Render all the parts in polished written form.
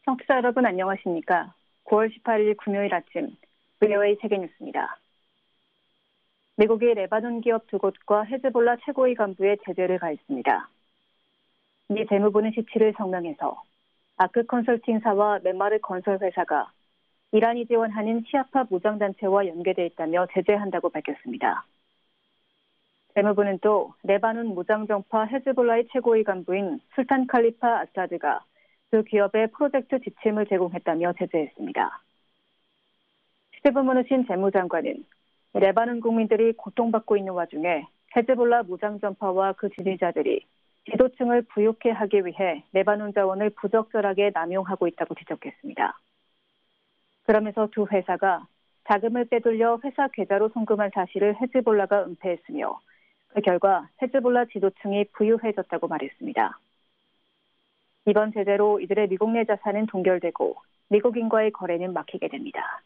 청취자 여러분 안녕하십니까? 9월 18일 금요일 아침 VOA 세계뉴스입니다. 미국이 레바논 기업 두 곳과 헤즈볼라 최고위 간부의 제재를 가했습니다. 미 재무부는 17일 성명에서 아크 컨설팅사와 멘마르 건설회사가 이란이 지원하는 시아파 무장단체와 연계돼 있다며 제재한다고 밝혔습니다. 재무부는 또 레바논 무장정파 헤즈볼라의 최고위 간부인 술탄 칼리파 아사드가 그 기업에 프로젝트 지침을 제공했다며 제재했습니다. 스티븐 무누신 재무장관은 레바논 국민들이 고통받고 있는 와중에 헤즈볼라 무장정파와 그 지지자들이 지도층을 부욕해 하기 위해 레바논 자원을 부적절하게 남용하고 있다고 지적했습니다. 그러면서 두 회사가 자금을 빼돌려 회사 계좌로 송금한 사실을 헤즈볼라가 은폐했으며 그 결과 헤즈볼라 지도층이 부유해졌다고 말했습니다. 이번 제재로 이들의 미국 내 자산은 동결되고 미국인과의 거래는 막히게 됩니다.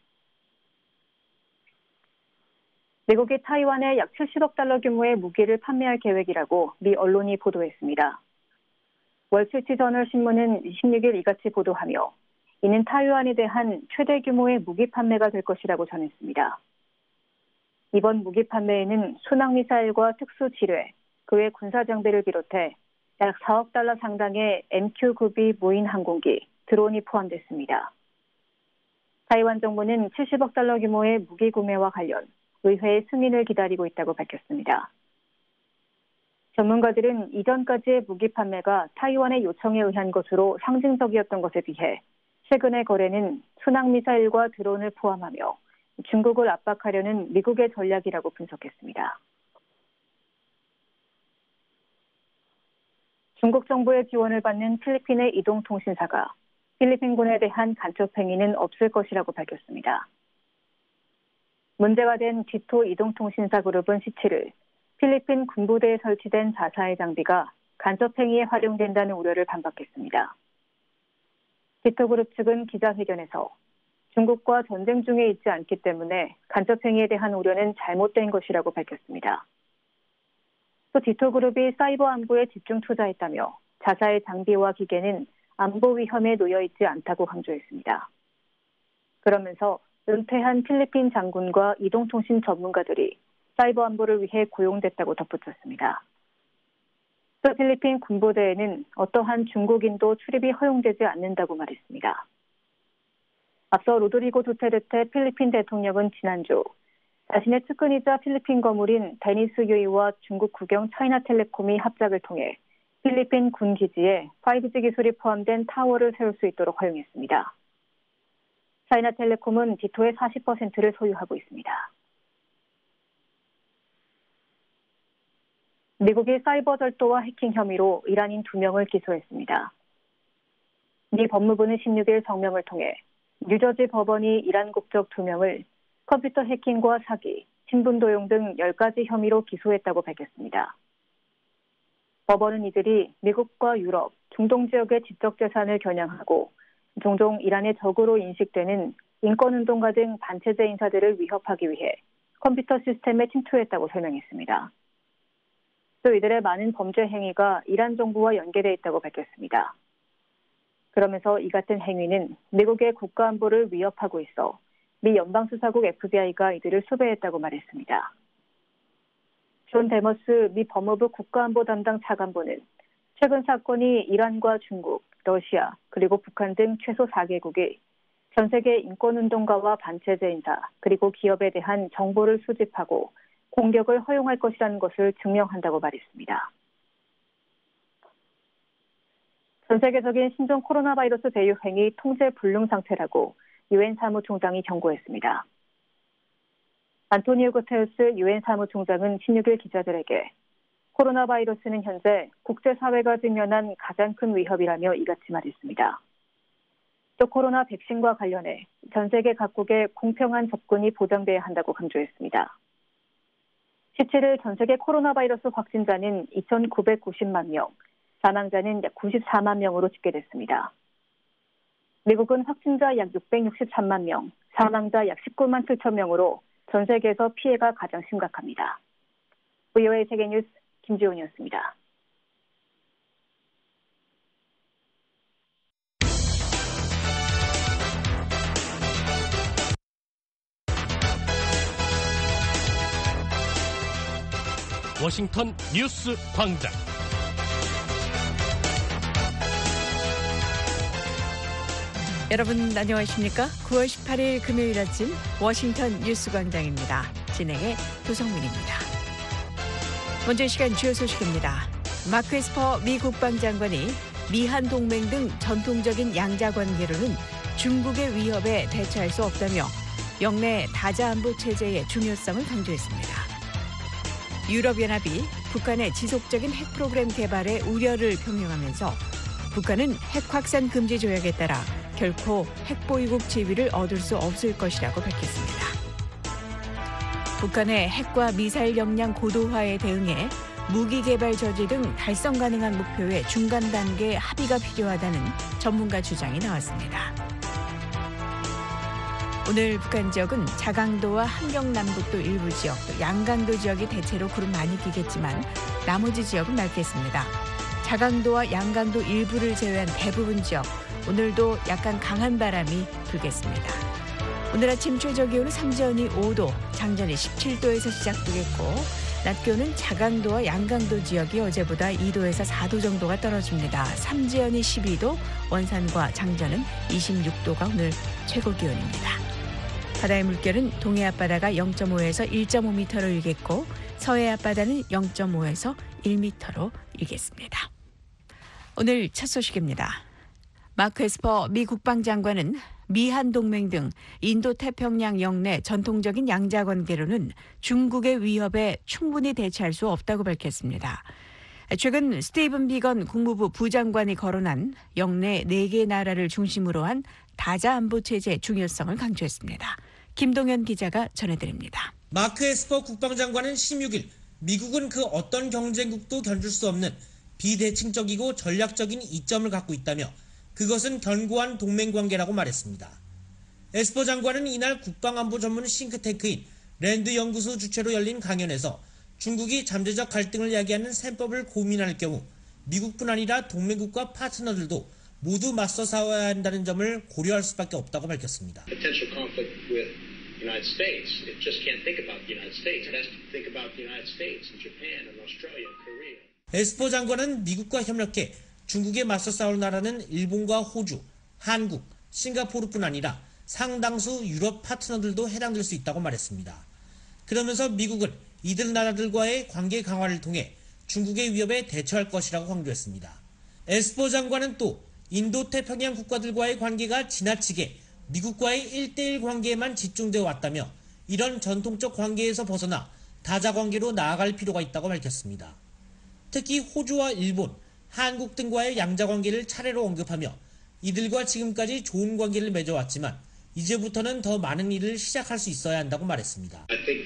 미국이 타이완에 약 70억 달러 규모의 무기를 판매할 계획이라고 미 언론이 보도했습니다. 월스트리트저널 신문은 16일 이같이 보도하며 이는 타이완에 대한 최대 규모의 무기 판매가 될 것이라고 전했습니다. 이번 무기 판매에는 순항미사일과 특수지뢰, 그 외 군사장비를 비롯해 약 4억 달러 상당의 MQ-9B 무인 항공기, 드론이 포함됐습니다. 타이완 정부는 70억 달러 규모의 무기 구매와 관련 의회의 승인을 기다리고 있다고 밝혔습니다. 전문가들은 이전까지의 무기 판매가 타이완의 요청에 의한 것으로 상징적이었던 것에 비해 최근의 거래는 순항미사일과 드론을 포함하며 중국을 압박하려는 미국의 전략이라고 분석했습니다. 중국 정부의 지원을 받는 필리핀의 이동통신사가 필리핀군에 대한 간첩 행위는 없을 것이라고 밝혔습니다. 문제가 된 디토 이동통신사 그룹은 17일 필리핀 군부대에 설치된 자사의 장비가 간첩 행위에 활용된다는 우려를 반박했습니다. 디토 그룹 측은 기자회견에서 중국과 전쟁 중에 있지 않기 때문에 간첩 행위에 대한 우려는 잘못된 것이라고 밝혔습니다. 또 디토 그룹이 사이버 안보에 집중 투자했다며 자사의 장비와 기계는 안보 위험에 놓여 있지 않다고 강조했습니다. 그러면서 은퇴한 필리핀 장군과 이동통신 전문가들이 사이버 안보를 위해 고용됐다고 덧붙였습니다. 또 필리핀 군부대에는 어떠한 중국인도 출입이 허용되지 않는다고 말했습니다. 앞서 로드리고 두테르테 필리핀 대통령은 지난주 자신의 측근이자 필리핀 거물인 데니스 유이와 중국 국영 차이나텔레콤이 합작을 통해 필리핀 군 기지에 5G 기술이 포함된 타워를 세울 수 있도록 허용했습니다. 차이나텔레콤은 디토의 40%를 소유하고 있습니다. 미국이 사이버 절도와 해킹 혐의로 이란인 2명을 기소했습니다. 미 법무부는 16일 성명을 통해 뉴저지 법원이 이란 국적 2명을 컴퓨터 해킹과 사기, 신분 도용 등 10가지 혐의로 기소했다고 밝혔습니다. 법원은 이들이 미국과 유럽, 중동 지역의 지적 재산을 겨냥하고 종종 이란의 적으로 인식되는 인권운동가 등 반체제 인사들을 위협하기 위해 컴퓨터 시스템에 침투했다고 설명했습니다. 또 이들의 많은 범죄 행위가 이란 정부와 연계되어 있다고 밝혔습니다. 그러면서 이 같은 행위는 미국의 국가안보를 위협하고 있어 미 연방수사국 FBI가 이들을 수배했다고 말했습니다. 존 데머스 미 법무부 국가안보 담당 차관보는 최근 사건이 이란과 중국, 러시아, 그리고 북한 등 최소 4개국이 전 세계 인권운동가와 반체제 인사, 그리고 기업에 대한 정보를 수집하고 공격을 허용할 것이라는 것을 증명한다고 말했습니다. 전 세계적인 신종 코로나 바이러스 대유행이 통제 불능 상태라고 유엔 사무총장이 경고했습니다. 안토니오 구테르스 유엔 사무총장은 16일 기자들에게 코로나 바이러스는 현재 국제사회가 직면한 가장 큰 위협이라며 이같이 말했습니다. 또 코로나 백신과 관련해 전 세계 각국의 공평한 접근이 보장돼야 한다고 강조했습니다. 17일 전 세계 코로나 바이러스 확진자는 2,990만 명, 사망자는 약 94만 명으로 집계됐습니다. 미국은 확진자 약 663만 명, 사망자 약 19만 7천 명으로 전 세계에서 피해가 가장 심각합니다. VOA 세계뉴스 김지훈이었습니다. 워싱턴 뉴스 광장. 여러분 안녕하십니까? 9월 18일 금요일 아침 워싱턴 뉴스 광장입니다. 진행의 도성민입니다. 먼저 이 시간 주요 소식입니다. 마크 에스퍼 미 국방장관이 미한 동맹 등 전통적인 양자 관계로는 중국의 위협에 대처할 수 없다며 영내 다자안보 체제의 중요성을 강조했습니다. 유럽연합이 북한의 지속적인 핵 프로그램 개발에 우려를 표명하면서 북한은 핵 확산 금지 조약에 따라 결코 핵보유국 지위를 얻을 수 없을 것이라고 밝혔습니다. 북한의 핵과 미사일 역량 고도화에 대응해 무기 개발 저지 등 달성 가능한 목표의 중간 단계 합의가 필요하다는 전문가 주장이 나왔습니다. 오늘 북한 지역은 자강도와 함경남북도 일부 지역, 또 양강도 지역이 대체로 구름 많이 끼겠지만 나머지 지역은 맑겠습니다. 자강도와 양강도 일부를 제외한 대부분 지역, 오늘도 약간 강한 바람이 불겠습니다. 오늘 아침 최저기온은 삼지연이 5도, 장전이 17도에서 시작되겠고 낮 기온은 자강도와 양강도 지역이 어제보다 2도에서 4도 정도가 떨어집니다. 삼지연이 12도, 원산과 장전은 26도가 오늘 최고 기온입니다. 바다의 물결은 동해 앞바다가 0.5에서 1.5m로 일겠고 서해 앞바다는 0.5에서 1m로 일겠습니다. 오늘 첫 소식입니다. 마크 에스퍼 미 국방장관은 미한 동맹 등 인도태평양 영내 전통적인 양자 관계로는 중국의 위협에 충분히 대처할 수 없다고 밝혔습니다. 최근 스티븐 비건 국무부 부장관이 거론한 영내 4개 나라를 중심으로 한 다자안보 체제의 중요성을 강조했습니다. 김동현 기자가 전해드립니다. 마크 에스퍼 국방장관은 16일 미국은 그 어떤 경쟁국도 견줄 수 없는 비대칭적이고 전략적인 이점을 갖고 있다며 그것은 견고한 동맹관계라고 말했습니다. 에스퍼 장관은 이날 국방안보 전문 싱크탱크인 랜드 연구소 주최로 열린 강연에서 중국이 잠재적 갈등을 야기하는 셈법을 고민할 경우 미국뿐 아니라 동맹국과 파트너들도 모두 맞서 싸워야 한다는 점을 고려할 수밖에 없다고 밝혔습니다. 에스퍼 장관은 미국과 협력해 중국에 맞서 싸울 나라는 일본과 호주, 한국, 싱가포르뿐 아니라 상당수 유럽 파트너들도 해당될 수 있다고 말했습니다. 그러면서 미국은 이들 나라들과의 관계 강화를 통해 중국의 위협에 대처할 것이라고 강조했습니다. 에스퍼 장관은 또 인도태평양 국가들과의 관계가 지나치게 미국과의 1대1 관계에만 집중되어 왔다며 이런 전통적 관계에서 벗어나 다자관계로 나아갈 필요가 있다고 밝혔습니다. 특히 호주와 일본, 한국 등과의 양자관계를 차례로 언급하며 이들과 지금까지 좋은 관계를 맺어왔지만 이제부터는 더 많은 일을 시작할 수 있어야 한다고 말했습니다.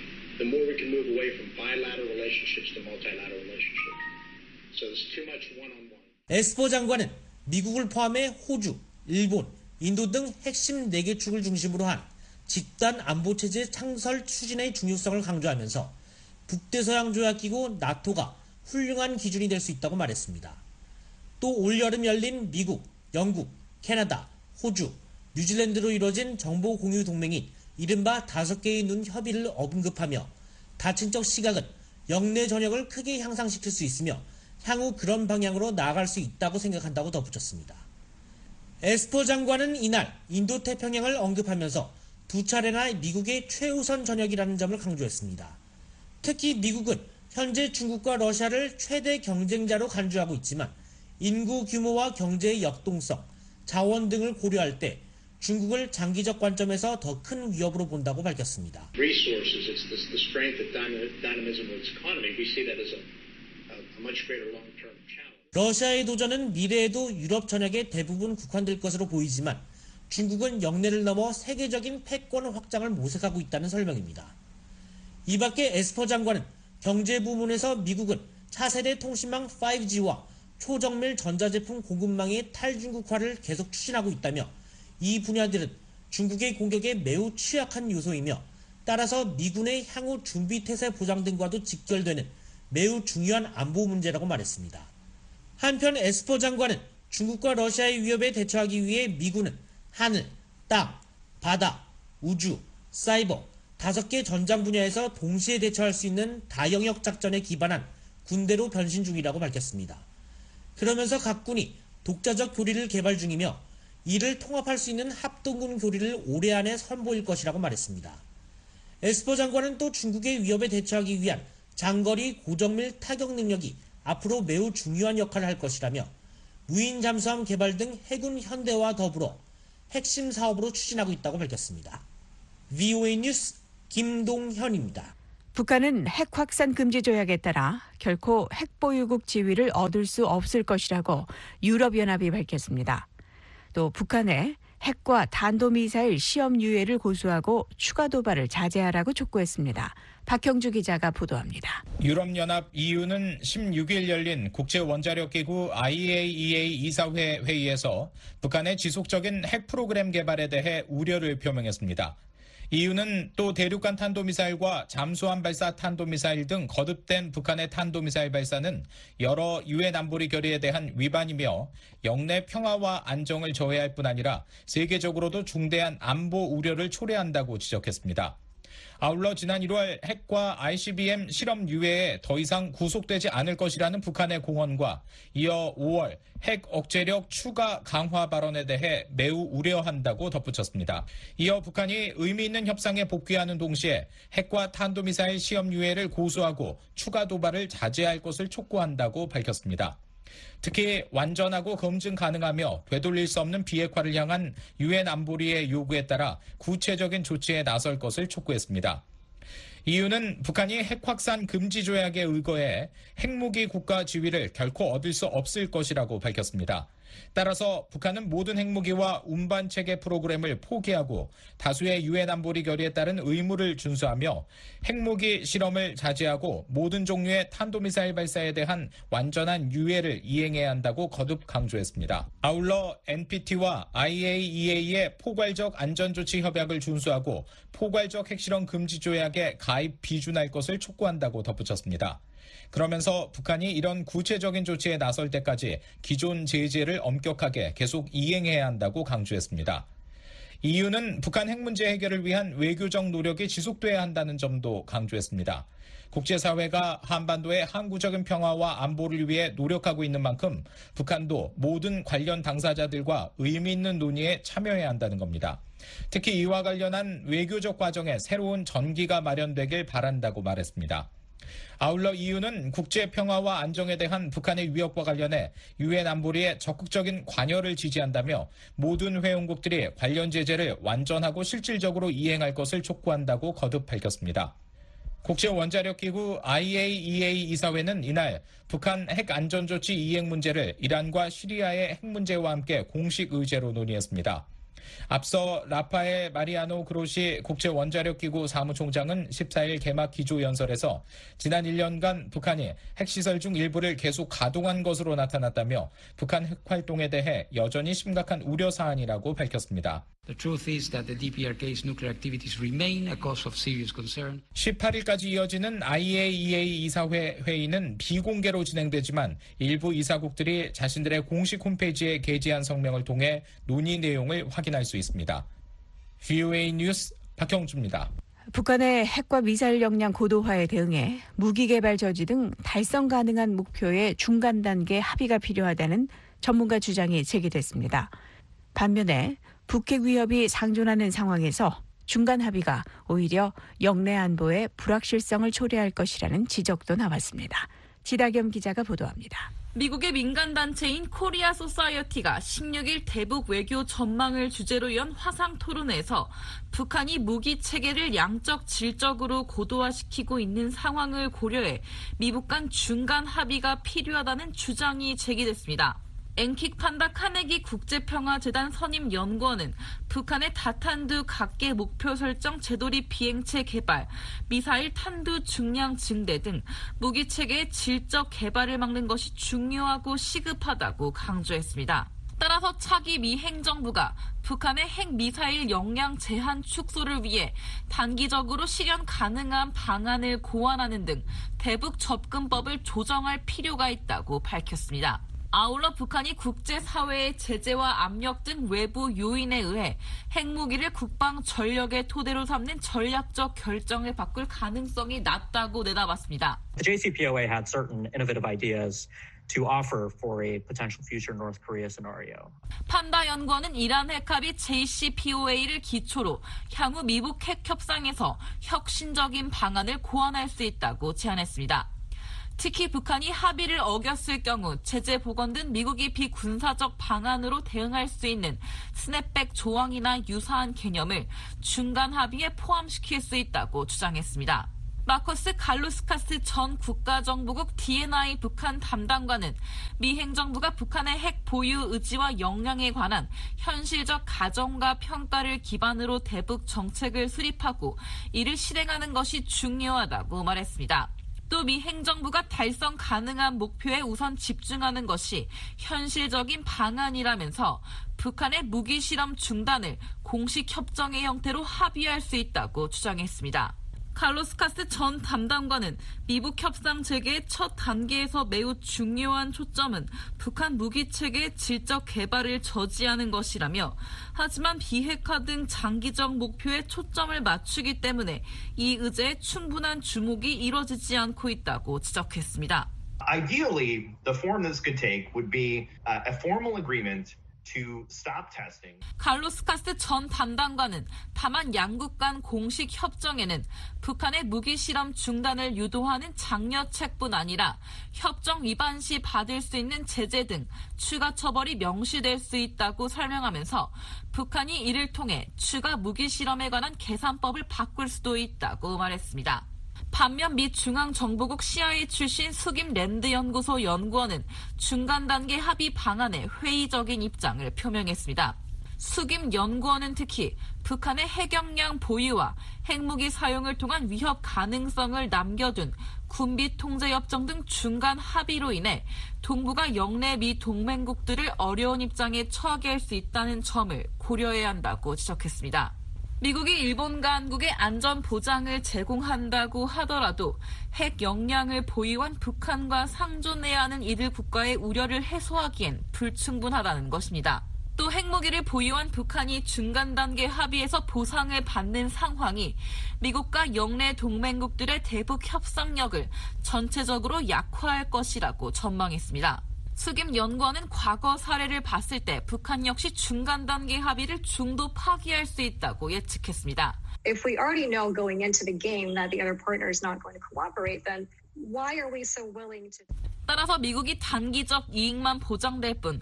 에스퍼 장관은 미국을 포함해 호주, 일본, 인도 등 핵심 4개 축을 중심으로 한 집단 안보체제 창설 추진의 중요성을 강조하면서 북대서양조약기구 나토가 훌륭한 기준이 될 수 있다고 말했습니다. 또 올여름 열린 미국, 영국, 캐나다, 호주, 뉴질랜드로 이뤄진 정보 공유 동맹인 이른바 5개의 눈 협의를 언급하며 다층적 시각은 영내 전역을 크게 향상시킬 수 있으며 향후 그런 방향으로 나아갈 수 있다고 생각한다고 덧붙였습니다. 에스퍼 장관은 이날 인도태평양을 언급하면서 2차례나 미국의 최우선 전역이라는 점을 강조했습니다. 특히 미국은 현재 중국과 러시아를 최대 경쟁자로 간주하고 있지만 인구 규모와 경제의 역동성, 자원 등을 고려할 때 중국을 장기적 관점에서 더 큰 위협으로 본다고 밝혔습니다. 러시아의 도전은 미래에도 유럽 전역에 대부분 국한될 것으로 보이지만 중국은 영내를 넘어 세계적인 패권 확장을 모색하고 있다는 설명입니다. 이 밖에 에스퍼 장관은 경제 부문에서 미국은 차세대 통신망 5G와 초정밀 전자제품 공급망의 탈중국화를 계속 추진하고 있다며 이 분야들은 중국의 공격에 매우 취약한 요소이며 따라서 미군의 향후 준비태세 보장 등과도 직결되는 매우 중요한 안보 문제라고 말했습니다. 한편 에스퍼 장관은 중국과 러시아의 위협에 대처하기 위해 미군은 하늘, 땅, 바다, 우주, 사이버 5개 전장 분야에서 동시에 대처할 수 있는 다영역 작전에 기반한 군대로 변신 중이라고 밝혔습니다. 그러면서 각 군이 독자적 교리를 개발 중이며 이를 통합할 수 있는 합동군 교리를 올해 안에 선보일 것이라고 말했습니다. 에스퍼 장관은 또 중국의 위협에 대처하기 위한 장거리 고정밀 타격 능력이 앞으로 매우 중요한 역할을 할 것이라며 무인 잠수함 개발 등 해군 현대화와 더불어 핵심 사업으로 추진하고 있다고 밝혔습니다. VOA 뉴스 김동현입니다. 북한은 핵 확산 금지 조약에 따라 결코 핵 보유국 지위를 얻을 수 없을 것이라고 유럽연합이 밝혔습니다. 또 북한의 핵과 탄도미사일 시험 유예를 고수하고 추가 도발을 자제하라고 촉구했습니다. 박형주 기자가 보도합니다. 유럽연합 EU는 16일 열린 국제원자력기구 IAEA 이사회 회의에서 북한의 지속적인 핵 프로그램 개발에 대해 우려를 표명했습니다. EU는 또 대륙간 탄도미사일과 잠수함 발사 탄도미사일 등 거듭된 북한의 탄도미사일 발사는 여러 유엔 안보리 결의에 대한 위반이며 영내 평화와 안정을 저해할 뿐 아니라 세계적으로도 중대한 안보 우려를 초래한다고 지적했습니다. 아울러 지난 1월 핵과 ICBM 실험 유예에 더 이상 구속되지 않을 것이라는 북한의 공언과 이어 5월 핵 억제력 추가 강화 발언에 대해 매우 우려한다고 덧붙였습니다. 이어 북한이 의미 있는 협상에 복귀하는 동시에 핵과 탄도미사일 시험 유예를 고수하고 추가 도발을 자제할 것을 촉구한다고 밝혔습니다. 특히 완전하고 검증 가능하며 되돌릴 수 없는 비핵화를 향한 유엔 안보리의 요구에 따라 구체적인 조치에 나설 것을 촉구했습니다. EU는 북한이 핵 확산 금지 조약에 의거해 핵무기 국가 지위를 결코 얻을 수 없을 것이라고 밝혔습니다. 따라서 북한은 모든 핵무기와 운반 체계 프로그램을 포기하고 다수의 유엔 안보리 결의에 따른 의무를 준수하며 핵무기 실험을 자제하고 모든 종류의 탄도미사일 발사에 대한 완전한 유예를 이행해야 한다고 거듭 강조했습니다. 아울러 NPT와 IAEA의 포괄적 안전조치 협약을 준수하고 포괄적 핵실험 금지 조약에 가입 비준할 것을 촉구한다고 덧붙였습니다. 그러면서 북한이 이런 구체적인 조치에 나설 때까지 기존 제재를 엄격하게 계속 이행해야 한다고 강조했습니다. EU는 북한 핵 문제 해결을 위한 외교적 노력이 지속돼야 한다는 점도 강조했습니다. 국제사회가 한반도의 항구적인 평화와 안보를 위해 노력하고 있는 만큼 북한도 모든 관련 당사자들과 의미 있는 논의에 참여해야 한다는 겁니다. 특히 이와 관련한 외교적 과정에 새로운 전기가 마련되길 바란다고 말했습니다. 아울러 EU는 국제 평화와 안정에 대한 북한의 위협과 관련해 유엔 안보리의 적극적인 관여를 지지한다며 모든 회원국들이 관련 제재를 완전하고 실질적으로 이행할 것을 촉구한다고 거듭 밝혔습니다. 국제원자력기구 IAEA 이사회는 이날 북한 핵 안전조치 이행 문제를 이란과 시리아의 핵 문제와 함께 공식 의제로 논의했습니다. 앞서 라파엘 마리아노 그로시 국제원자력기구 사무총장은 14일 개막 기조연설에서 지난 1년간 북한이 핵시설 중 일부를 계속 가동한 것으로 나타났다며 북한 핵활동에 대해 여전히 심각한 우려사안이라고 밝혔습니다. The truth is that the DPRK's nuclear activities remain a cause of serious concern. 18일까지 이어지는 IAEA 이사회 회의는 비공개로 진행되지만 일부 이사국들이 자신들의 공식 홈페이지에 게재한 성명을 통해 논의 내용을 확인할 수 있습니다. VOA 뉴스 박형주입니다. 북한의 핵과 미사일 역량 고도화에 대응해 무기 개발 저지 등 달성 가능한 목표의 중간 단계 합의가 필요하다는 전문가 주장이 제기됐습니다. 반면에 북핵 위협이 상존하는 상황에서 중간 합의가 오히려 영내 안보의 불확실성을 초래할 것이라는 지적도 나왔습니다. 지다겸 기자가 보도합니다. 미국의 민간단체인 코리아 소사이어티가 16일 대북 외교 전망을 주제로 연 화상 토론회에서 북한이 무기 체계를 양적 질적으로 고도화시키고 있는 상황을 고려해 미북 간 중간 합의가 필요하다는 주장이 제기됐습니다. 엔킥판다 카네기 국제평화재단 선임 연구원은 북한의 다탄두 각계 목표 설정 재돌입 비행체 개발, 미사일 탄두 중량 증대 등 무기체계의 질적 개발을 막는 것이 중요하고 시급하다고 강조했습니다. 따라서 차기 미 행정부가 북한의 핵미사일 역량 제한 축소를 위해 단기적으로 실현 가능한 방안을 고안하는 등 대북 접근법을 조정할 필요가 있다고 밝혔습니다. 아울러 북한이 국제사회의 제재와 압력 등 외부 요인에 의해 핵무기를 국방 전력의 토대로 삼는 전략적 결정을 바꿀 가능성이 낮다고 내다봤습니다. The JCPOA had certain innovative ideas to offer for a potential future North Korea scenario. 판다 연구원은 이란 핵합의 JCPOA를 기초로 향후 미북 핵 협상에서 혁신적인 방안을 고안할 수 있다고 제안했습니다. 특히 북한이 합의를 어겼을 경우 제재 복원 등 미국이 비군사적 방안으로 대응할 수 있는 스냅백 조항이나 유사한 개념을 중간 합의에 포함시킬 수 있다고 주장했습니다. 마커스 갈루스카스 전 국가정보국 D&I 북한 담당관은 미 행정부가 북한의 핵 보유 의지와 역량에 관한 현실적 가정과 평가를 기반으로 대북 정책을 수립하고 이를 실행하는 것이 중요하다고 말했습니다. 또 미 행정부가 달성 가능한 목표에 우선 집중하는 것이 현실적인 방안이라면서 북한의 무기 실험 중단을 공식 협정의 형태로 합의할 수 있다고 주장했습니다. 칼로스카스 전 담당관은 미북 협상 재개의 첫 단계에서 매우 중요한 초점은 북한 무기체계의 질적 개발을 저지하는 것이라며 하지만 비핵화 등 장기적 목표에 초점을 맞추기 때문에 이 의제에 충분한 주목이 이뤄지지 않고 있다고 지적했습니다. Ideally, the form this could take would be a formal agreement to stop testing. 칼로스카스 전 담당관은 다만 양국 간 공식 협정에는 북한의 무기 실험 중단을 유도하는 장려책뿐 아니라 협정 위반 시 받을 수 있는 제재 등 추가 처벌이 명시될 수 있다고 설명하면서 북한이 이를 통해 추가 무기 실험에 관한 계산법을 바꿀 수도 있다고 말했습니다. 반면 미 중앙정보국 CIA 출신 숙임 랜드 연구소 연구원은 중간 단계 합의 방안에 회의적인 입장을 표명했습니다. 숙임 연구원은 특히 북한의 핵역량 보유와 핵무기 사용을 통한 위협 가능성을 남겨둔 군비 통제 협정 등 중간 합의로 인해 동북아 영내 미 동맹국들을 어려운 입장에 처하게 할 수 있다는 점을 고려해야 한다고 지적했습니다. 미국이 일본 간국의 안전 보장을 제공한다고 하더라도 핵 역량을 보유한 북한과 상존해야 하는 이들 국가의 우려를 해소하기엔 불충분하다는 것입니다. 또 핵무기를 보유한 북한이 중간 단계 합의에서 보상을 받는 상황이 미국과 영내 동맹국들의 대북 협상력을 전체적으로 약화할 것이라고 전망했습니다. 숙임 연구원은 과거 사례를 봤을 때 북한 역시 중간 단계 합의를 중도 파기할 수 있다고 예측했습니다. If we already know going into the game that the other partner is not going to cooperate, then why are we so willing to... 따라서 미국이 단기적 이익만 보장될 뿐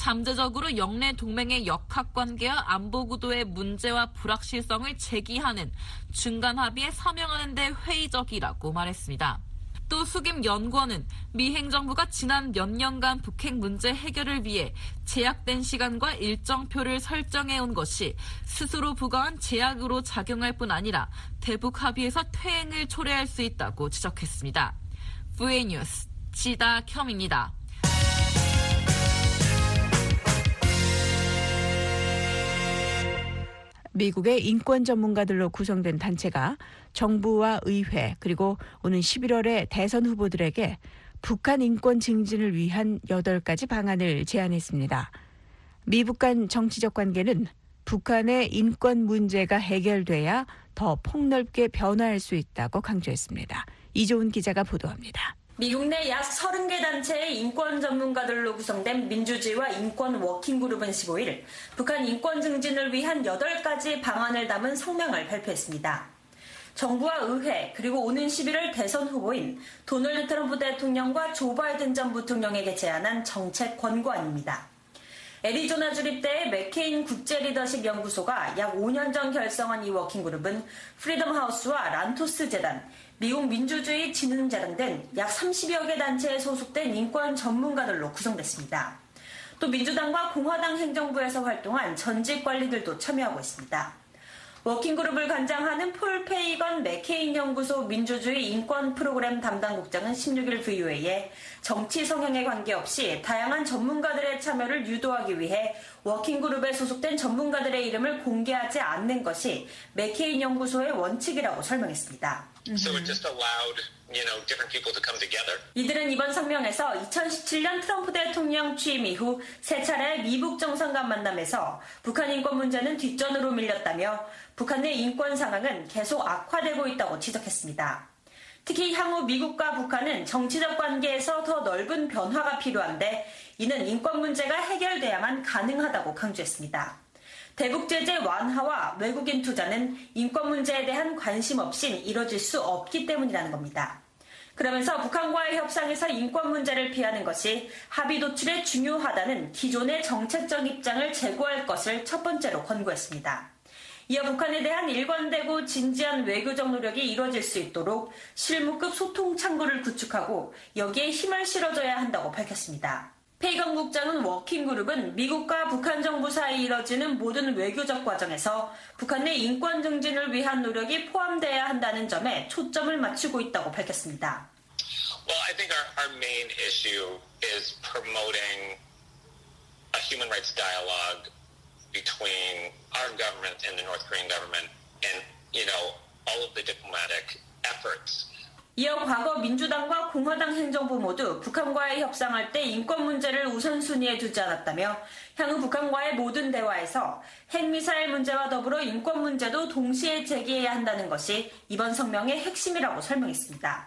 잠재적으로 영내 동맹의 역학관계와 안보 구도의 문제와 불확실성을 제기하는 중간 합의에 서명하는 데 회의적이라고 말했습니다. 또 숙임 연구원은 미 행정부가 지난 몇 년간 북핵 문제 해결을 위해 제약된 시간과 일정표를 설정해온 것이 스스로 부과한 제약으로 작용할 뿐 아니라 대북 합의에서 퇴행을 초래할 수 있다고 지적했습니다. VA 뉴스 지다켬입니다. 미국의 인권 전문가들로 구성된 단체가 정부와 의회 그리고 오는 11월에 대선 후보들에게 북한 인권 증진을 위한 8가지 방안을 제안했습니다. 미북 간 정치적 관계는 북한의 인권 문제가 해결돼야 더 폭넓게 변화할 수 있다고 강조했습니다. 이조은 기자가 보도합니다. 미국 내 약 30개 단체의 인권 전문가들로 구성된 민주주의와 인권 워킹그룹은 15일 북한 인권 증진을 위한 8가지 방안을 담은 성명을 발표했습니다. 정부와 의회 그리고 오는 11월 대선 후보인 도널드 트럼프 대통령과 조 바이든 전 부통령에게 제안한 정책 권고안입니다. 애리조나 주립대의 맥케인 국제리더십 연구소가 약 5년 전 결성한 이 워킹그룹은 프리덤 하우스와 란토스 재단, 미국 민주주의 진흥재단 등 약 30여 개 단체에 소속된 인권 전문가들로 구성됐습니다. 또 민주당과 공화당 행정부에서 활동한 전직 관리들도 참여하고 있습니다. 워킹그룹을 관장하는 폴 페이건 맥케인 연구소 민주주의 인권 프로그램 담당국장은 16일 VOA에 정치 성향에 관계없이 다양한 전문가들의 참여를 유도하기 위해 워킹그룹에 소속된 전문가들의 이름을 공개하지 않는 것이 맥케인 연구소의 원칙이라고 설명했습니다. So it just allowed, different people to come together. 이들은 이번 성명에서 2017년 트럼프 대통령 취임 이후 세 차례 미국 정상 간 만남에서 북한 인권 문제는 뒷전으로 밀렸다며 북한 내 인권 상황은 계속 악화되고 있다고 지적했습니다. 특히 향후 미국과 북한은 정치적 관계에서 더 넓은 변화가 필요한데 이는 인권 문제가 해결돼야만 가능하다고 강조했습니다. 대북 제재 완화와 외국인 투자는 인권 문제에 대한 관심 없인 이뤄질 수 없기 때문이라는 겁니다. 그러면서 북한과의 협상에서 인권 문제를 피하는 것이 합의 도출에 중요하다는 기존의 정책적 입장을 제고할 것을 첫 번째로 권고했습니다. 이어 북한에 대한 일관되고 진지한 외교적 노력이 이뤄질 수 있도록 실무급 소통 창구를 구축하고 여기에 힘을 실어줘야 한다고 밝혔습니다. 페이건 국장은 워킹그룹은 미국과 북한 정부 사이 이뤄지는 모든 외교적 과정에서 북한 내 인권 증진을 위한 노력이 포함돼야 한다는 점에 초점을 맞추고 있다고 밝혔습니다. Well, I think our main issue is promoting a human rights dialogue between our government and the North Korean government and, all of the diplomatic efforts. 이어 과거 민주당과 공화당 행정부 모두 북한과의 협상할 때 인권 문제를 우선순위에 두지 않았다며 향후 북한과의 모든 대화에서 핵미사일 문제와 더불어 인권 문제도 동시에 제기해야 한다는 것이 이번 성명의 핵심이라고 설명했습니다.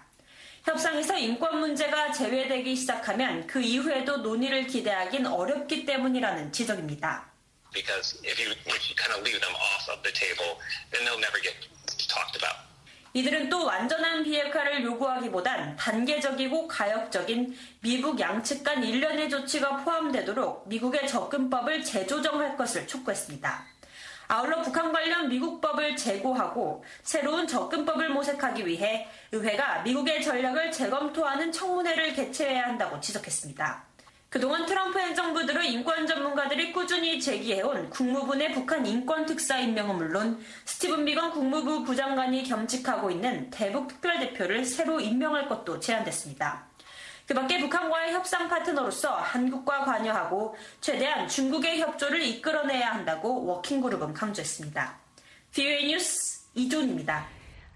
협상에서 인권 문제가 제외되기 시작하면 그 이후에도 논의를 기대하긴 어렵기 때문이라는 지적입니다. Because if you kind of leave them off of the table, then they'll never get talked about. 이들은 또 완전한 비핵화를 요구하기보단 단계적이고 가역적인 미국 양측 간 일련의 조치가 포함되도록 미국의 접근법을 재조정할 것을 촉구했습니다. 아울러 북한 관련 미국법을 재고하고 새로운 접근법을 모색하기 위해 의회가 미국의 전략을 재검토하는 청문회를 개최해야 한다고 지적했습니다. 그동안 트럼프 행정부 들의 인권 전문가들이 꾸준히 제기해온 국무부 내 북한 인권 특사 임명은 물론 스티븐 비건 국무부 부장관이 겸직하고 있는 대북 특별대표를 새로 임명할 것도 제안됐습니다. 그 밖에 북한과의 협상 파트너로서 한국과 관여하고 최대한 중국의 협조를 이끌어내야 한다고 워킹그룹은 강조했습니다. VOA 뉴스 이존입니다.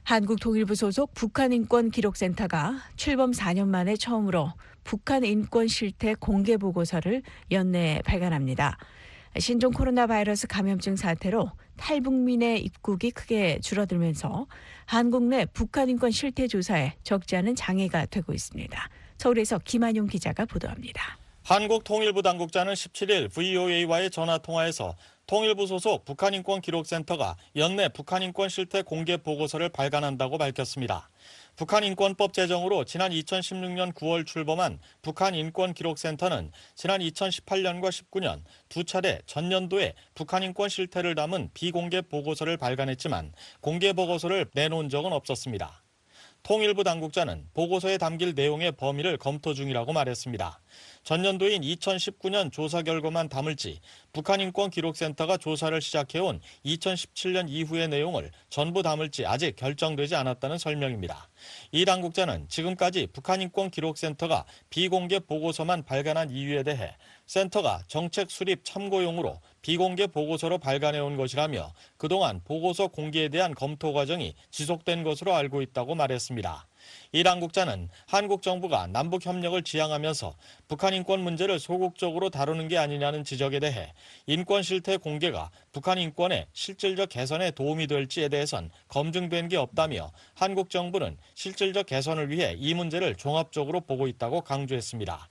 한국통일부 소속 북한인권기록센터가 출범 4년 만에 처음으로 북한 인권 실태 공개 보고서를 연내에 발간합니다. 신종 코로나 바이러스 감염증 사태로 탈북민의 입국이 크게 줄어들면서 한국 내 북한 인권 실태 조사에 적지 않은 장애가 되고 있습니다. 서울에서 김한용 기자가 보도합니다. 한국통일부 당국자는 17일 VOA와의 전화통화에서 통일부 소속 북한인권기록센터가 연내 북한인권 실태 공개 보고서를 발간한다고 밝혔습니다. 북한인권법 제정으로 지난 2016년 9월 출범한 북한인권기록센터는 지난 2018년과 19년 두 차례 전년도에 북한인권 실태를 담은 비공개 보고서를 발간했지만 공개 보고서를 내놓은 적은 없었습니다. 통일부 당국자는 보고서에 담길 내용의 범위를 검토 중이라고 말했습니다. 전년도인 2019년 조사 결과만 담을지 북한인권기록센터가 조사를 시작해온 2017년 이후의 내용을 전부 담을지 아직 결정되지 않았다는 설명입니다. 이 당국자는 지금까지 북한인권기록센터가 비공개 보고서만 발간한 이유에 대해 센터가 정책 수립 참고용으로 비공개 보고서로 발간해온 것이라며 그동안 보고서 공개에 대한 검토 과정이 지속된 것으로 알고 있다고 말했습니다. 이 당국자는 한국 정부가 남북 협력을 지향하면서 북한 인권 문제를 소극적으로 다루는 게 아니냐는 지적에 대해 인권 실태 공개가 북한 인권의 실질적 개선에 도움이 될지에 대해선 검증된 게 없다며 한국 정부는 실질적 개선을 위해 이 문제를 종합적으로 보고 있다고 강조했습니다.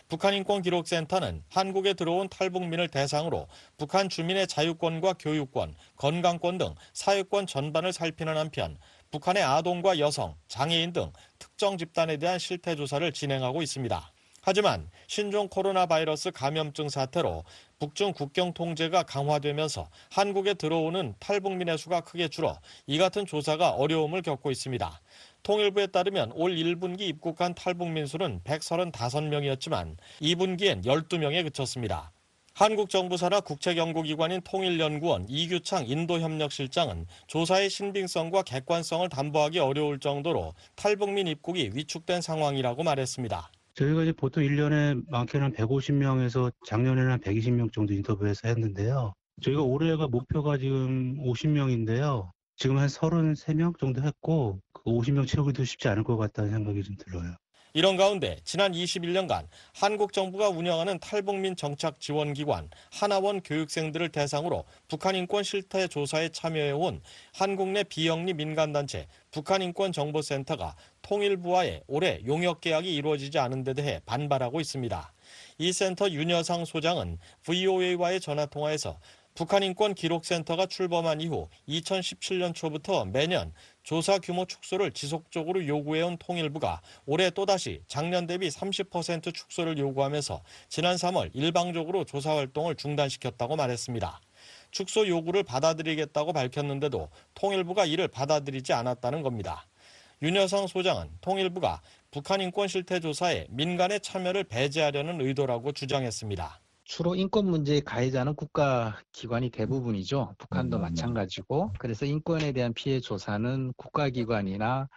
북한인권기록센터는 한국에 들어온 탈북민을 대상으로 북한 주민의 자유권과 교육권, 건강권 등 사회권 전반을 살피는 한편 북한의 아동과 여성, 장애인 등 특정 집단에 대한 실태 조사를 진행하고 있습니다. 하지만 신종 코로나 바이러스 감염증 사태로 북중 국경 통제가 강화되면서 한국에 들어오는 탈북민의 수가 크게 줄어 이 같은 조사가 어려움을 겪고 있습니다. 통일부에 따르면 올 1분기 입국한 탈북민 수는 135명이었지만 2분기엔 12명에 그쳤습니다. 한국 정부 산하 국책연구기관인 통일연구원 이규창 인도협력실장은 조사의 신빙성과 객관성을 담보하기 어려울 정도로 탈북민 입국이 위축된 상황이라고 말했습니다. 저희가 이제 보통 1년에 많게는 한 150명에서 작년에는 한 120명 정도 인터뷰해서 했는데요. 저희가 올해가 목표가 지금 50명인데요. 지금 한 33명 정도 했고 50명 채우기도 쉽지 않을 것 같다는 생각이 좀 들어요. 이런 가운데 지난 21년간 한국 정부가 운영하는 탈북민 정착 지원기관 하나원 교육생들을 대상으로 북한 인권 실태 조사에 참여해온 한국 내 비영리 민간단체 북한인권정보센터가 통일부와의 올해 용역 계약이 이루어지지 않은 데 대해 반발하고 있습니다. 이 센터 윤여상 소장은 VOA와의 전화통화에서 북한인권기록센터가 출범한 이후 2017년 초부터 매년 조사 규모 축소를 지속적으로 요구해온 통일부가 올해 또다시 작년 대비 30% 축소를 요구하면서 지난 3월 일방적으로 조사 활동을 중단시켰다고 말했습니다. 축소 요구를 받아들이겠다고 밝혔는데도 통일부가 이를 받아들이지 않았다는 겁니다. 윤여상 소장은 통일부가 북한인권 실태조사에 민간의 참여를 배제하려는 의도라고 주장했습니다. 주로 인권 문제의 가해자는 국가기관이 대부분이죠. 북한도 마찬가지고. 그래서 인권에 대한 피해 조사는 국가기관이나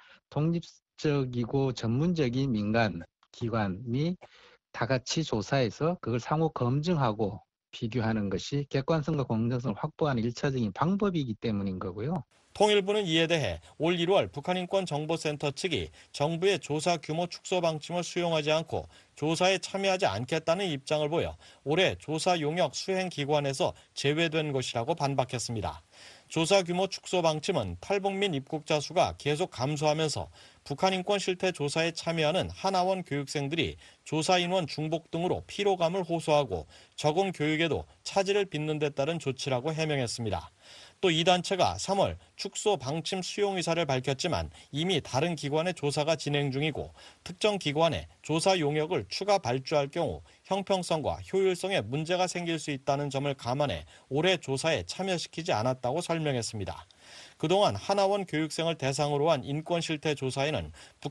독립적이고 전문적인 민간 기관이 다 같이 조사해서 그걸 상호 검증하고 비교하는 것이 객관성과 공정성을 확보하는 1차적인 방법이기 때문인 거고요. 통일부는 이에 대해 올 1월 북한인권정보센터 측이 정부의 조사 규모 축소 방침을 수용하지 않고 조사에 참여하지 않겠다는 입장을 보여 올해 조사 용역 수행기관에서 제외된 것이라고 반박했습니다. 조사 규모 축소 방침은 탈북민 입국자 수가 계속 감소하면서 북한인권 실태 조사에 참여하는 하나원 교육생들이 조사 인원 중복 등으로 피로감을 호소하고 적응 교육에도 차질을 빚는 데 따른 조치라고 해명했습니다. 또 이 단체가 3월 축소 방침 수용 의사를 밝혔지만 이미 다른 기관의 조사가 진행 중이고 특정 기관에 조사 용역을 추가 발주할 경우 형평성과 효율성에 문제가 생길 수 있다는 점을 감안해 올해 조사에 참여시키지 않았다고 설명했습니다. 그동안 하나원 교육생을 대상으로 한 인권 실태 조사에는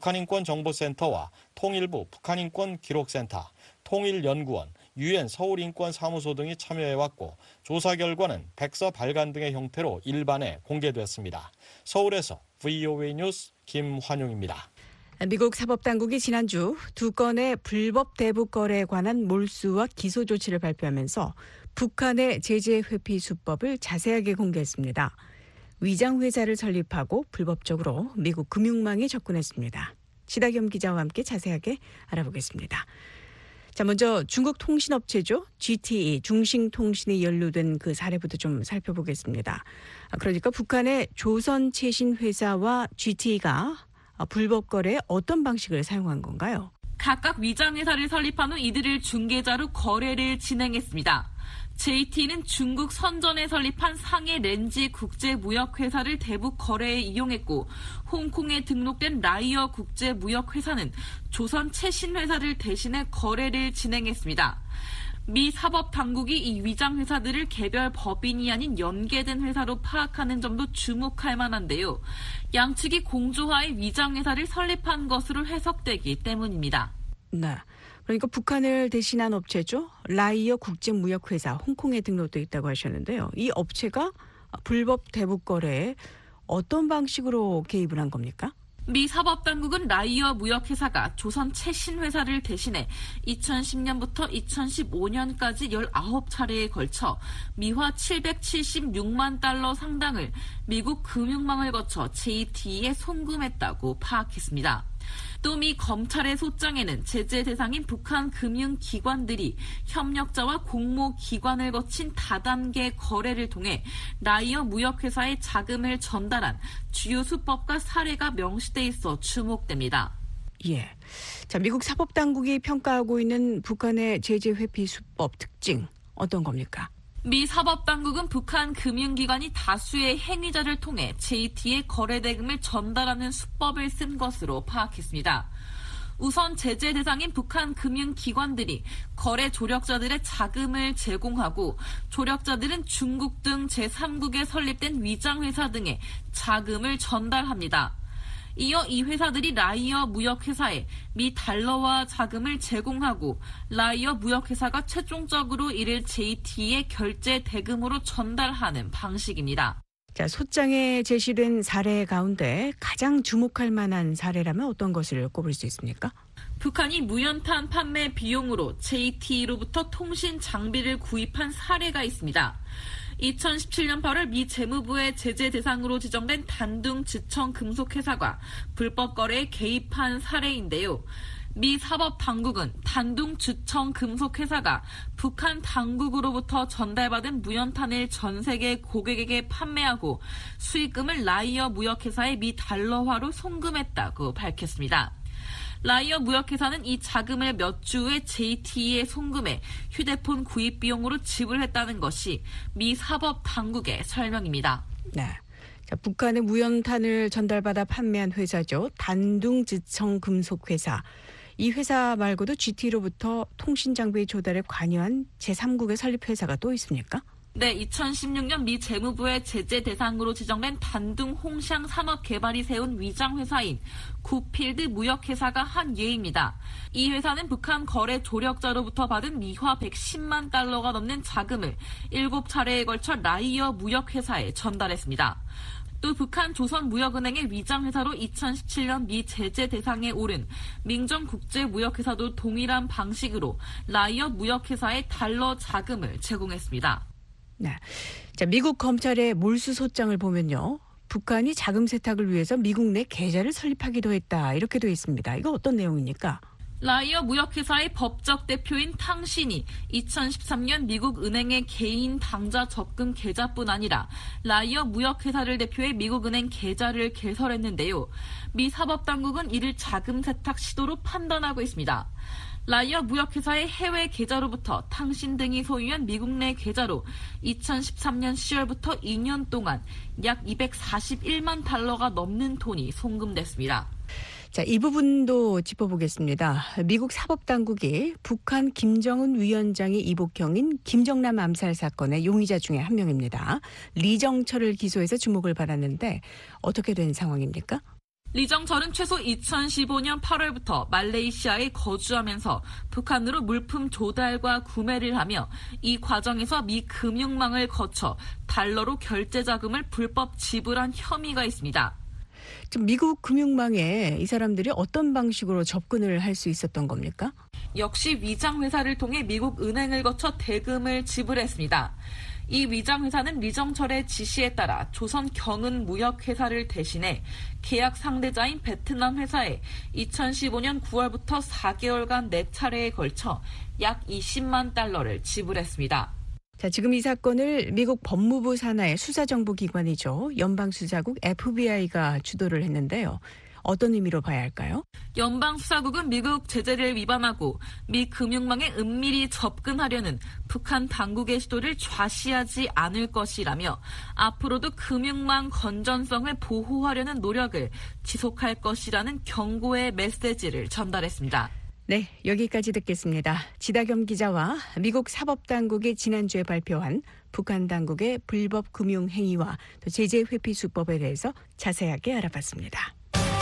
북한인권정보센터와 통일부 북한인권기록센터, 통일연구원, UN 서울인권사무소 등이 참여해왔고 조사 결과는 백서 발간 등의 형태로 일반에 공개됐습니다. 서울에서 VOA 뉴스 김환용입니다. 미국 사법당국이 지난주 2건의 불법 대북 거래에 관한 몰수와 기소 조치를 발표하면서 북한의 제재 회피 수법을 자세하게 공개했습니다. 위장회사를 설립하고 불법적으로 미국 금융망에 접근했습니다. 시다겸 기자와 함께 자세하게 알아보겠습니다. 자, 먼저 중국 통신업체죠. GTE, 중싱통신이 연루된 그 사례부터 좀 살펴보겠습니다. 그러니까 북한의 조선체신회사와 GTE가 불법 거래에 어떤 방식을 사용한 건가요? 각각 위장회사를 설립한 후 이들을 중개자로 거래를 진행했습니다. JT는 중국 선전에 설립한 상해 렌지 국제무역회사를 대북 거래에 이용했고 홍콩에 등록된 라이어 국제무역회사는 조선 최신회사를 대신해 거래를 진행했습니다. 미 사법당국이 이 위장회사들을 개별 법인이 아닌 연계된 회사로 파악하는 점도 주목할 만한데요. 양측이 공조하에 위장회사를 설립한 것으로 해석되기 때문입니다. 네. 그러니까 북한을 대신한 업체죠. 라이어 국제무역회사 홍콩에 등록돼 있다고 하셨는데요. 이 업체가 불법 대북 거래에 어떤 방식으로 개입을 한 겁니까? 미 사법당국은 라이어 무역회사가 조선 최신회사를 대신해 2010년부터 2015년까지 19차례에 걸쳐 미화 776만 달러 상당을 미국 금융망을 거쳐 JTE에 송금했다고 파악했습니다. 또 미 검찰의 소장에는 제재 대상인 북한 금융기관들이 협력자와 공모기관을 거친 다단계 거래를 통해 라이어 무역회사에 자금을 전달한 주요 수법과 사례가 명시돼 있어 주목됩니다. 예. 자, 미국 사법당국이 평가하고 있는 북한의 제재 회피 수법 특징 어떤 겁니까? 미 사법당국은 북한 금융기관이 다수의 행위자를 통해 JT의 거래 대금을 전달하는 수법을 쓴 것으로 파악했습니다. 우선 제재 대상인 북한 금융기관들이 거래 조력자들의 자금을 제공하고 조력자들은 중국 등 제3국에 설립된 위장회사 등에 자금을 전달합니다. 이어 이 회사들이 라이어 무역회사에 미 달러와 자금을 제공하고 라이어 무역회사가 최종적으로 이를 JT의 결제 대금으로 전달하는 방식입니다. 자, 소장에 제시된 사례 가운데 가장 주목할 만한 사례라면 어떤 것을 꼽을 수 있습니까? 북한이 무연탄 판매 비용으로 JT로부터 통신 장비를 구입한 사례가 있습니다. 2017년 8월 미 재무부의 제재 대상으로 지정된 단둥 지청 금속회사가 불법 거래에 개입한 사례인데요. 미 사법당국은 단둥 지청 금속회사가 북한 당국으로부터 전달받은 무연탄을 전 세계 고객에게 판매하고 수익금을 라이어 무역회사에 미 달러화로 송금했다고 밝혔습니다. 라이어 무역회사는 이 자금을 몇 주 후에 JT에 송금해 휴대폰 구입 비용으로 지불했다는 것이 미 사법당국의 설명입니다. 네. 자, 북한의 무연탄을 전달받아 판매한 회사죠. 단둥지청금속회사. 이 회사 말고도 GT로부터 통신장비 조달에 관여한 제3국의 설립회사가 또 있습니까? 네, 2016년 미 재무부의 제재 대상으로 지정된 단둥 홍샹 산업개발이 세운 위장회사인 구필드 무역회사가 한 예입니다. 이 회사는 북한 거래 조력자로부터 받은 미화 110만 달러가 넘는 자금을 7차례에 걸쳐 라이어 무역회사에 전달했습니다. 또 북한 조선무역은행의 위장회사로 2017년 미 제재 대상에 오른 민정국제무역회사도 동일한 방식으로 라이어 무역회사에 달러 자금을 제공했습니다. 네. 자, 미국 검찰의 몰수 소장을 보면요. 북한이 자금 세탁을 위해서 미국 내 계좌를 설립하기도 했다. 이렇게 돼 있습니다. 이거 어떤 내용입니까? 라이어 무역회사의 법적 대표인 탕신이 2013년 미국 은행의 개인 당좌 적금 계좌뿐 아니라 라이어 무역회사를 대표해 미국 은행 계좌를 개설했는데요. 미 사법당국은 이를 자금 세탁 시도로 판단하고 있습니다. 라이어 무역회사의 해외 계좌로부터 탕신 등이 소유한 미국 내 계좌로 2013년 10월부터 2년 동안 약 241만 달러가 넘는 돈이 송금됐습니다. 자, 이 부분도 짚어보겠습니다. 미국 사법당국이 북한 김정은 위원장의 이복형인 김정남 암살 사건의 용의자 중에 한 명입니다. 리정철을 기소해서 주목을 받았는데 어떻게 된 상황입니까? 리정철은 최소 2015년 8월부터 말레이시아에 거주하면서 북한으로 물품 조달과 구매를 하며 이 과정에서 미 금융망을 거쳐 달러로 결제 자금을 불법 지불한 혐의가 있습니다. 미국 금융망에 이 사람들이 어떤 방식으로 접근을 할 수 있었던 겁니까? 역시 위장회사를 통해 미국 은행을 거쳐 대금을 지불했습니다. 이 위장회사는 리정철의 지시에 따라 조선 경은 무역회사를 대신해 계약 상대자인 베트남 회사에 2015년 9월부터 4개월간 4차례에 걸쳐 약 20만 달러를 지불했습니다. 자, 지금 이 사건을 미국 법무부 산하의 수사정보기관이죠. 연방수사국 FBI가 주도를 했는데요. 어떤 의미로 봐야 할까요? 연방수사국은 미국 제재를 위반하고 미 금융망에 은밀히 접근하려는 북한 당국의 시도를 좌시하지 않을 것이라며 앞으로도 금융망 건전성을 보호하려는 노력을 지속할 것이라는 경고의 메시지를 전달했습니다. 네, 여기까지 듣겠습니다. 지다겸 기자와 미국 사법당국이 지난주에 발표한 북한 당국의 불법 금융 행위와 또 제재 회피 수법에 대해서 자세하게 알아봤습니다.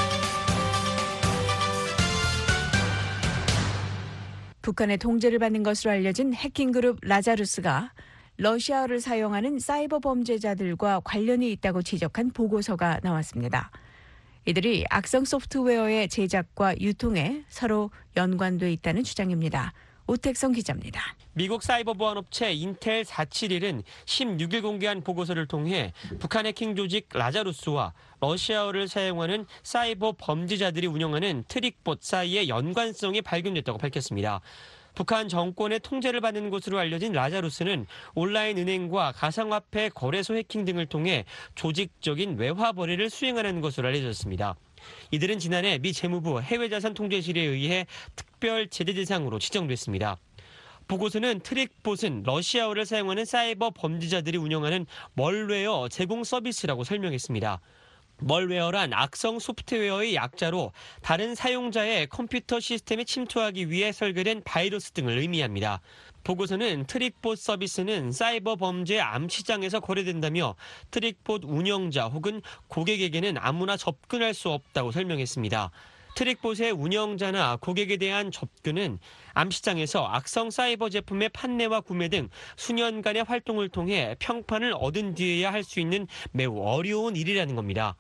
북한의 통제를 받는 것으로 알려진 해킹그룹 라자루스가 러시아어를 사용하는 사이버 범죄자들과 관련이 있다고 지적한 보고서가 나왔습니다. 이들이 악성 소프트웨어의 제작과 유통에 서로 연관돼 있다는 주장입니다. 오택성 기자입니다. 미국 사이버 보안 업체 인텔 471은 16일 공개한 보고서를 통해 북한 해킹 조직 라자루스와 러시아어를 사용하는 사이버 범죄자들이 운영하는 트릭봇 사이의 연관성이 발견됐다고 밝혔습니다. 북한 정권의 통제를 받는 곳으로 알려진 라자루스는 온라인 은행과 가상화폐 거래소 해킹 등을 통해 조직적인 외화 거래를 수행하는 것으로 알려졌습니다. 이들은 지난해 미 재무부 해외자산 통제실에 의해 특별 제재 대상으로 지정됐습니다. 보고서는 트릭봇은 러시아어를 사용하는 사이버 범죄자들이 운영하는 멀웨어 제공 서비스라고 설명했습니다. 멀웨어란 악성 소프트웨어의 약자로 다른 사용자의 컴퓨터 시스템에 침투하기 위해 설계된 바이러스 등을 의미합니다. 보고서는 트릭봇 서비스는 사이버 범죄 암시장에서 거래된다며 트릭봇 운영자 혹은 고객에게는 아무나 접근할 수 없다고 설명했습니다. 트릭봇의 운영자나 고객에 대한 접근은 암시장에서 악성 사이버 제품의 판매와 구매 등 수년간의 활동을 통해 평판을 얻은 뒤에야 할 수 있는 매우 어려운 일이라는 겁니다.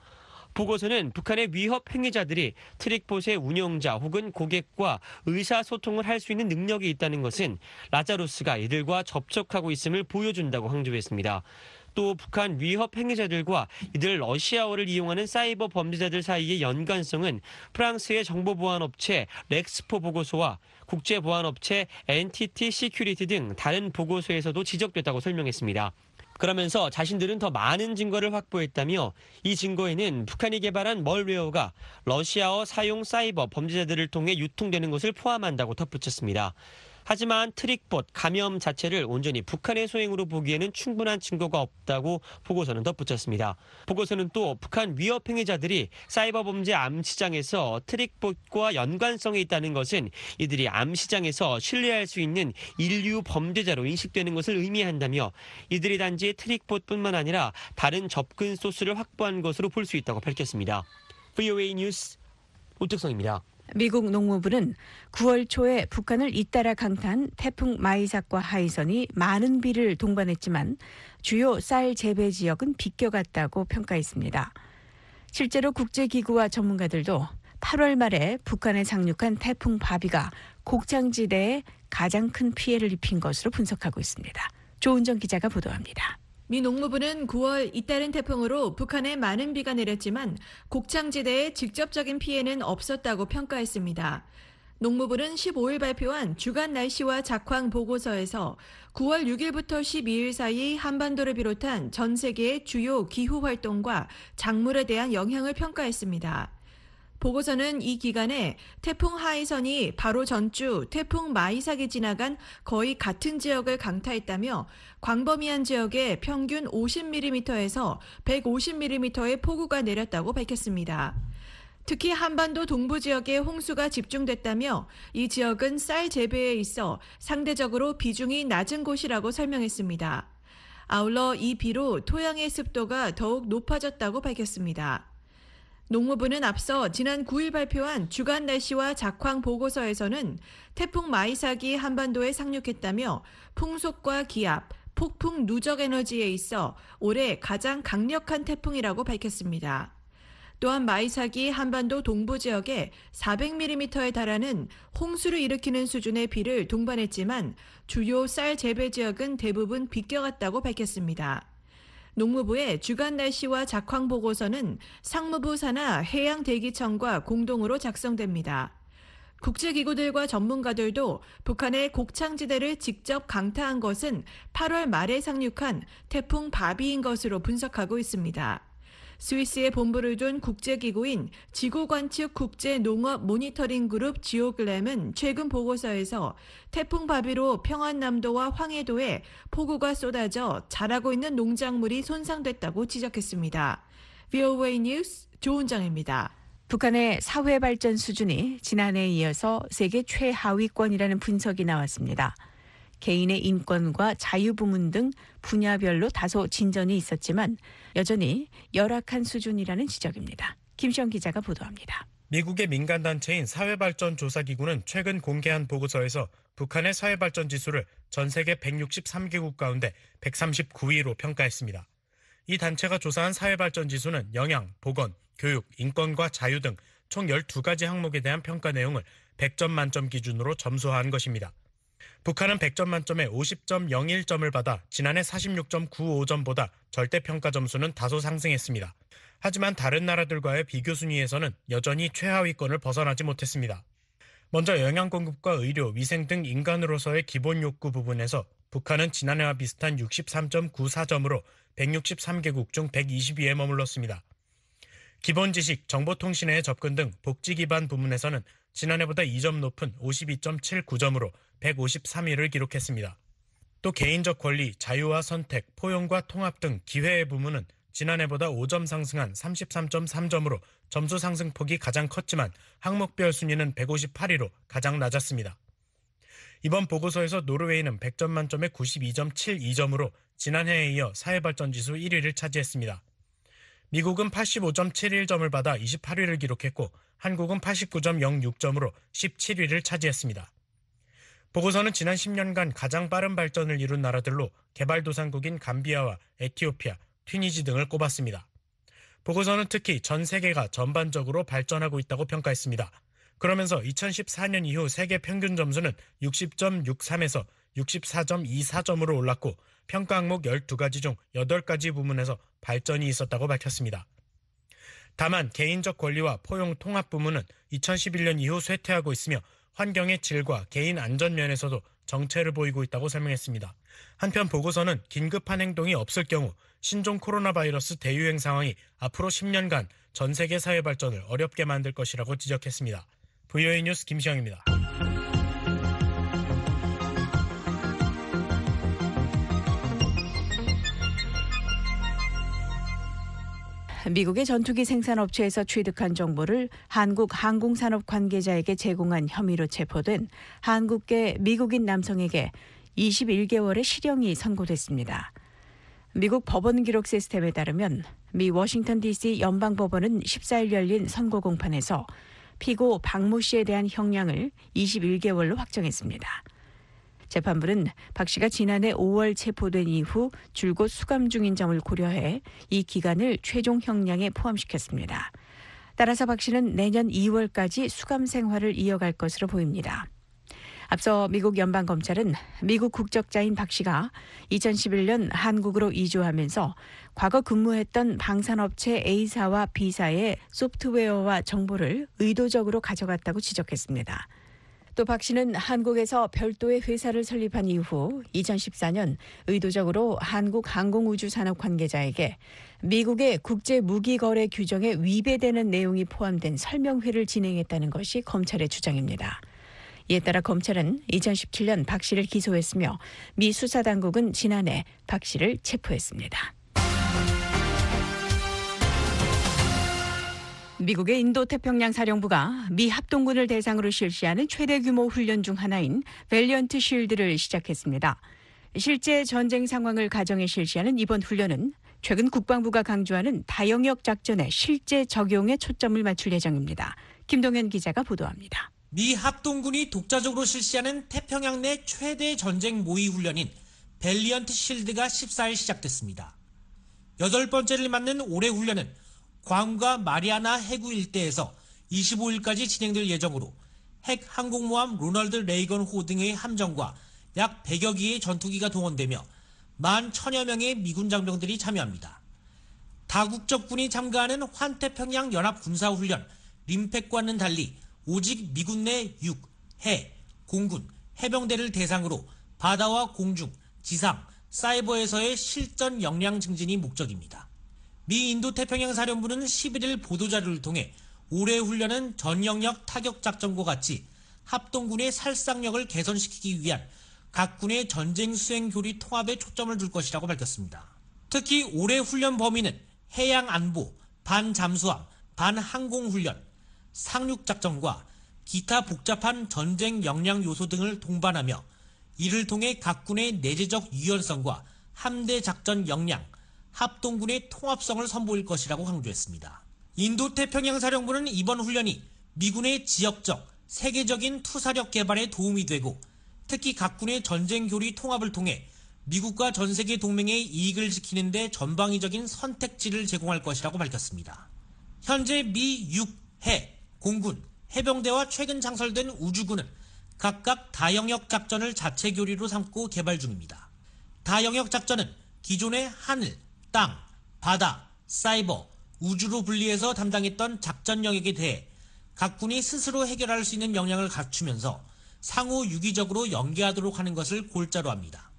보고서는 북한의 위협 행위자들이 트릭봇의 운영자 혹은 고객과 의사소통을 할 수 있는 능력이 있다는 것은 라자루스가 이들과 접촉하고 있음을 보여준다고 강조했습니다. 또 북한 위협 행위자들과 이들 러시아어를 이용하는 사이버 범죄자들 사이의 연관성은 프랑스의 정보보안업체 렉스포 보고서와 국제보안업체 엔티티 시큐리티 등 다른 보고서에서도 지적됐다고 설명했습니다. 그러면서 자신들은 더 많은 증거를 확보했다며 이 증거에는 북한이 개발한 멀웨어가 러시아어 사용 사이버 범죄자들을 통해 유통되는 것을 포함한다고 덧붙였습니다. 하지만 트릭봇 감염 자체를 온전히 북한의 소행으로 보기에는 충분한 증거가 없다고 보고서는 덧붙였습니다. 보고서는 또 북한 위협 행위자들이 사이버 범죄 암시장에서 트릭봇과 연관성이 있다는 것은 이들이 암시장에서 신뢰할 수 있는 인류 범죄자로 인식되는 것을 의미한다며 이들이 단지 트릭봇뿐만 아니라 다른 접근 소스를 확보한 것으로 볼 수 있다고 밝혔습니다. VOA 뉴스 오택성입니다. 미국 농무부는 9월 초에 북한을 잇따라 강타한 태풍 마이삭과 하이선이 많은 비를 동반했지만 주요 쌀 재배 지역은 비껴갔다고 평가했습니다. 실제로 국제기구와 전문가들도 8월 말에 북한에 상륙한 태풍 바비가 곡창지대에 가장 큰 피해를 입힌 것으로 분석하고 있습니다. 조은정 기자가 보도합니다. 미 농무부는 9월 잇따른 태풍으로 북한에 많은 비가 내렸지만 곡창지대에 직접적인 피해는 없었다고 평가했습니다. 농무부는 15일 발표한 주간 날씨와 작황 보고서에서 9월 6일부터 12일 사이 한반도를 비롯한 전 세계의 주요 기후 활동과 작물에 대한 영향을 평가했습니다. 보고서는 이 기간에 태풍 하이선이 바로 전주 태풍 마이삭이 지나간 거의 같은 지역을 강타했다며 광범위한 지역에 평균 50mm에서 150mm의 폭우가 내렸다고 밝혔습니다. 특히 한반도 동부 지역에 홍수가 집중됐다며 이 지역은 쌀 재배에 있어 상대적으로 비중이 낮은 곳이라고 설명했습니다. 아울러 이 비로 토양의 습도가 더욱 높아졌다고 밝혔습니다. 농무부는 앞서 지난 9일 발표한 주간 날씨와 작황 보고서에서는 태풍 마이삭이 한반도에 상륙했다며 풍속과 기압, 폭풍 누적 에너지에 있어 올해 가장 강력한 태풍이라고 밝혔습니다. 또한 마이삭이 한반도 동부 지역에 400mm에 달하는 홍수를 일으키는 수준의 비를 동반했지만 주요 쌀 재배 지역은 대부분 비껴갔다고 밝혔습니다. 농무부의 주간 날씨와 작황 보고서는 상무부 산하 해양대기청과 공동으로 작성됩니다. 국제기구들과 전문가들도 북한의 곡창지대를 직접 강타한 것은 8월 말에 상륙한 태풍 바비인 것으로 분석하고 있습니다. 스위스에 본부를 둔 국제기구인 지구관측 국제농업 모니터링 그룹 지오글램은 최근 보고서에서 태풍 바비로 평안남도와 황해도에 폭우가 쏟아져 자라고 있는 농작물이 손상됐다고 지적했습니다. VOA 뉴스 조은정입니다. 북한의 사회 발전 수준이 지난해에 이어서 세계 최하위권이라는 분석이 나왔습니다. 개인의 인권과 자유 부문 등 분야별로 다소 진전이 있었지만 여전히 열악한 수준이라는 지적입니다. 김시영 기자가 보도합니다. 미국의 민간단체인 사회발전조사기구는 최근 공개한 보고서에서 북한의 사회발전 지수를 전 세계 163개국 가운데 139위로 평가했습니다. 이 단체가 조사한 사회발전 지수는 영양, 보건, 교육, 인권과 자유 등 총 12가지 항목에 대한 평가 내용을 100점 만점 기준으로 점수한 것입니다. 북한은 100점 만점에 50.01점을 받아 지난해 46.95점보다 절대평가 점수는 다소 상승했습니다. 하지만 다른 나라들과의 비교 순위에서는 여전히 최하위권을 벗어나지 못했습니다. 먼저 영양 공급과 의료, 위생 등 인간으로서의 기본 욕구 부분에서 북한은 지난해와 비슷한 63.94점으로 163개국 중 120위에 머물렀습니다. 기본 지식, 정보통신의 접근 등 복지 기반 부문에서는 지난해보다 2점 높은 52.79점으로 153위를 기록했습니다. 또 개인적 권리, 자유와 선택, 포용과 통합 등 기회의 부문은 지난해보다 5점 상승한 33.3점으로 점수 상승폭이 가장 컸지만 항목별 순위는 158위로 가장 낮았습니다. 이번 보고서에서 노르웨이는 100점 만점에 92.72점으로 지난해에 이어 사회발전지수 1위를 차지했습니다. 미국은 85.71점을 받아 28위를 기록했고 한국은 89.06점으로 17위를 차지했습니다. 보고서는 지난 10년간 가장 빠른 발전을 이룬 나라들로 개발도상국인 감비아와 에티오피아, 튀니지 등을 꼽았습니다. 보고서는 특히 전 세계가 전반적으로 발전하고 있다고 평가했습니다. 그러면서 2014년 이후 세계 평균 점수는 60.63에서 64.24점으로 올랐고 평가 항목 12가지 중 8가지 부문에서 발전이 있었다고 밝혔습니다. 다만 개인적 권리와 포용 통합 부문은 2011년 이후 쇠퇴하고 있으며 환경의 질과 개인 안전 면에서도 정체를 보이고 있다고 설명했습니다. 한편 보고서는 긴급한 행동이 없을 경우 신종 코로나 바이러스 대유행 상황이 앞으로 10년간 전 세계 사회 발전을 어렵게 만들 것이라고 지적했습니다. VOA 뉴스 김시영입니다. 미국의 전투기 생산업체에서 취득한 정보를 한국 항공산업 관계자에게 제공한 혐의로 체포된 한국계 미국인 남성에게 21개월의 실형이 선고됐습니다. 미국 법원 기록 시스템에 따르면 미 워싱턴 DC 연방법원은 14일 열린 선고 공판에서 피고 박모 씨에 대한 형량을 21개월로 확정했습니다. 재판부는 박 씨가 지난해 5월 체포된 이후 줄곧 수감 중인 점을 고려해 이 기간을 최종 형량에 포함시켰습니다. 따라서 박 씨는 내년 2월까지 수감 생활을 이어갈 것으로 보입니다. 앞서 미국 연방검찰은 미국 국적자인 박 씨가 2011년 한국으로 이주하면서 과거 근무했던 방산업체 A사와 B사의 소프트웨어와 정보를 의도적으로 가져갔다고 지적했습니다. 또 박 씨는 한국에서 별도의 회사를 설립한 이후 2014년 의도적으로 한국 항공우주산업 관계자에게 미국의 국제무기거래 규정에 위배되는 내용이 포함된 설명회를 진행했다는 것이 검찰의 주장입니다. 이에 따라 검찰은 2017년 박 씨를 기소했으며 미 수사당국은 지난해 박 씨를 체포했습니다. 미국의 인도태평양 사령부가 미 합동군을 대상으로 실시하는 최대 규모 훈련 중 하나인 밸리언트 쉴드를 시작했습니다. 실제 전쟁 상황을 가정해 실시하는 이번 훈련은 최근 국방부가 강조하는 다영역 작전의 실제 적용에 초점을 맞출 예정입니다. 김동현 기자가 보도합니다. 미 합동군이 독자적으로 실시하는 태평양 내 최대 전쟁 모의 훈련인 밸리언트 쉴드가 14일 시작됐습니다. 8번째를 맞는 올해 훈련은 괌과 마리아나 해구 일대에서 25일까지 진행될 예정으로 핵 항공모함 로널드 레이건 호 등의 함정과 약 100여 기의 전투기가 동원되며 10,000여 명의 미군 장병들이 참여합니다. 다국적군이 참가하는 환태평양 연합군사훈련 림팩과는 달리 오직 미군 내 육, 해, 공군, 해병대를 대상으로 바다와 공중, 지상, 사이버에서의 실전 역량 증진이 목적입니다. 미 인도태평양 사령부는 11일 보도자료를 통해 올해 훈련은 전 영역 타격 작전과 같이 합동군의 살상력을 개선시키기 위한 각 군의 전쟁 수행 교리 통합에 초점을 둘 것이라고 밝혔습니다. 특히 올해 훈련 범위는 해양 안보, 반잠수함, 반항공훈련, 상륙작전과 기타 복잡한 전쟁 역량 요소 등을 동반하며 이를 통해 각 군의 내재적 유연성과 함대 작전 역량, 합동군의 통합성을 선보일 것이라고 강조했습니다. 인도태평양 사령부는 이번 훈련이 미군의 지역적, 세계적인 투사력 개발에 도움이 되고 특히 각 군의 전쟁 교리 통합을 통해 미국과 전 세계 동맹의 이익을 지키는 데 전방위적인 선택지를 제공할 것이라고 밝혔습니다. 현재 미 6, 해, 공군, 해병대와 최근 창설된 우주군은 각각 다영역 작전을 자체 교리로 삼고 개발 중입니다. 다영역 작전은 기존의 하늘, 땅, 바다, 사이버, 우주로 분리해서 담당했던 작전 영역에 대해 각 군이 스스로 해결할 수 있는 역량을 갖추면서 상호 유기적으로 연계하도록 하는 것을 골자로 합니다.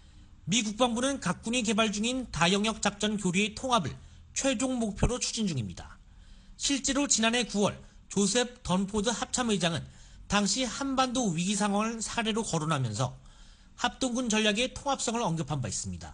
미 국방부는 각 군이 개발 중인 다영역 작전 교리의 통합을 최종 목표로 추진 중입니다. 실제로 지난해 9월 조셉 던포드 합참의장은 당시 한반도 위기 상황을 사례로 거론하면서 합동군 전략의 통합성을 언급한 바 있습니다.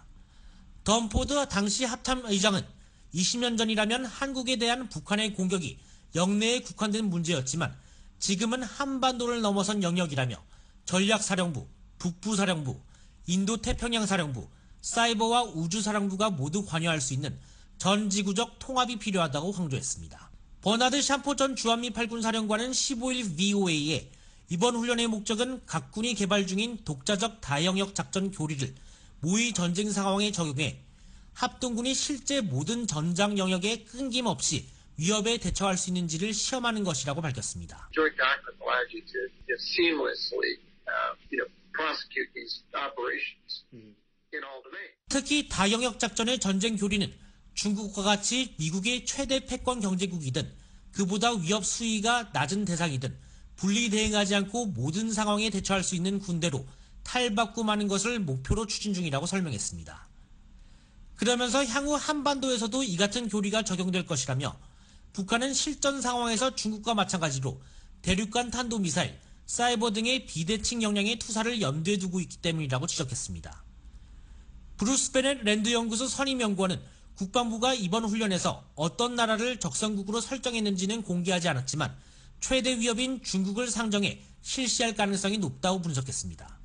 던포드 당시 합참의장은 20년 전이라면 한국에 대한 북한의 공격이 영내에 국한된 문제였지만 지금은 한반도를 넘어선 영역이라며 전략사령부, 북부사령부, 인도태평양사령부, 사이버와 우주사령부가 모두 관여할 수 있는 전지구적 통합이 필요하다고 강조했습니다. 버나드 샴포 전 주한미 팔군사령관은 15일 VOA에 이번 훈련의 목적은 각 군이 개발 중인 독자적 다영역 작전 교리를 모의 전쟁 상황에 적용해 합동군이 실제 모든 전장 영역에 끊김없이 위협에 대처할 수 있는지를 시험하는 것이라고 밝혔습니다. Joint document allows you to seamlessly, prosecute these operations in all domains. 특히 다영역 작전의 전쟁 교리는 중국과 같이 미국의 최대 패권 경제국이든 그보다 위협 수위가 낮은 대상이든 분리 대응하지 않고 모든 상황에 대처할 수 있는 군대로 탈바꿈하는 것을 목표로 추진 중이라고 설명했습니다. 그러면서 향후 한반도에서도 이 같은 교리가 적용될 것이라며 북한은 실전 상황에서 중국과 마찬가지로 대륙간 탄도미사일, 사이버 등의 비대칭 역량의 투사를 염두에 두고 있기 때문이라고 지적했습니다. 브루스 베넷 랜드 연구소 선임 연구원은 국방부가 이번 훈련에서 어떤 나라를 적성국으로 설정했는지는 공개하지 않았지만 최대 위협인 중국을 상정해 실시할 가능성이 높다고 분석했습니다.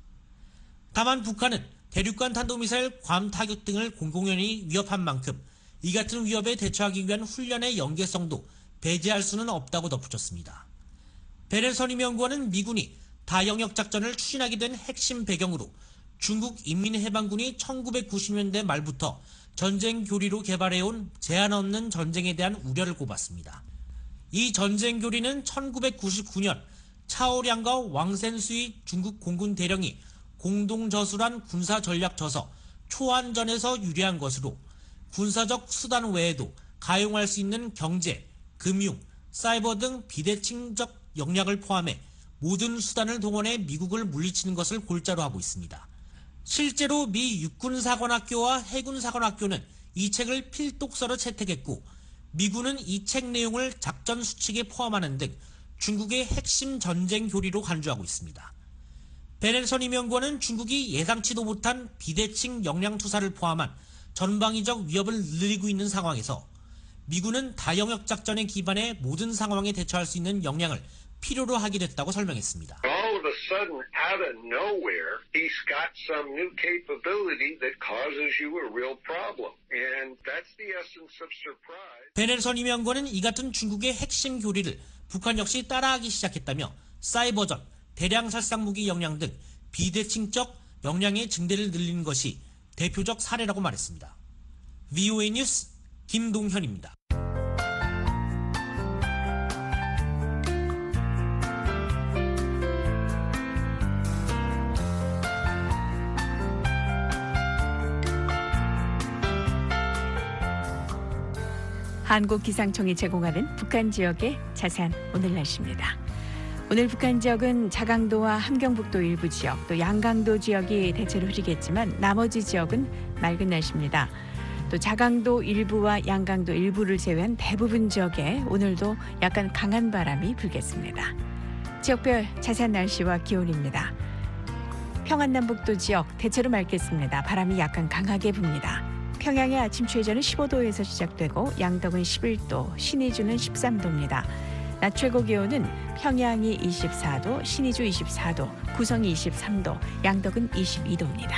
다만 북한은 대륙간 탄도미사일, 괌 타격 등을 공공연히 위협한 만큼 이 같은 위협에 대처하기 위한 훈련의 연계성도 배제할 수는 없다고 덧붙였습니다. 베넷 선임 연구원은 미군이 다영역 작전을 추진하게 된 핵심 배경으로 중국 인민해방군이 1990년대 말부터 전쟁 교리로 개발해온 제한 없는 전쟁에 대한 우려를 꼽았습니다. 이 전쟁 교리는 1999년 차오량과 왕센수이 중국 공군 대령이 공동저술한 군사전략저서 초안전에서 유래한 것으로 군사적 수단 외에도 가용할 수 있는 경제, 금융, 사이버 등 비대칭적 역량을 포함해 모든 수단을 동원해 미국을 물리치는 것을 골자로 하고 있습니다. 실제로 미 육군사관학교와 해군사관학교는 이 책을 필독서로 채택했고 미군은 이 책 내용을 작전 수칙에 포함하는 등 중국의 핵심 전쟁 교리로 간주하고 있습니다. 베넷 선임 연구원은 중국이 예상치도 못한 비대칭 역량 투사를 포함한 전방위적 위협을 늘리고 있는 상황에서 미군은 다영역 작전에 기반해 모든 상황에 대처할 수 있는 역량을 필요로 하게 됐다고 설명했습니다. All of a sudden, out of nowhere, he's got some new capability that causes you a real problem. And that's the essence of surprise. 베넷 선임 연구원은 이 같은 중국의 핵심 교리를 북한 역시 따라하기 시작했다며 사이버전, 대량 살상 무기 역량 등 비대칭적 역량의 증대를 늘리는 것이 대표적 사례라고 말했습니다. VOA 뉴스 김동현입니다. 한국기상청이 제공하는 북한 지역의 자세한 오늘 날씨입니다. 오늘 북한 지역은 자강도와 함경북도 일부 지역, 또 양강도 지역이 대체로 흐리겠지만 나머지 지역은 맑은 날씨입니다. 또 자강도 일부와 양강도 일부를 제외한 대부분 지역에 오늘도 약간 강한 바람이 불겠습니다. 지역별 자세한 날씨와 기온입니다. 평안남북도 지역 대체로 맑겠습니다. 바람이 약간 강하게 붑니다. 평양의 아침 최저는 15도에서 시작되고 양덕은 11도, 신의주는 13도입니다. 낮 최고 기온은 평양이 24도, 신의주 24도, 구성이 23도, 양덕은 22도입니다.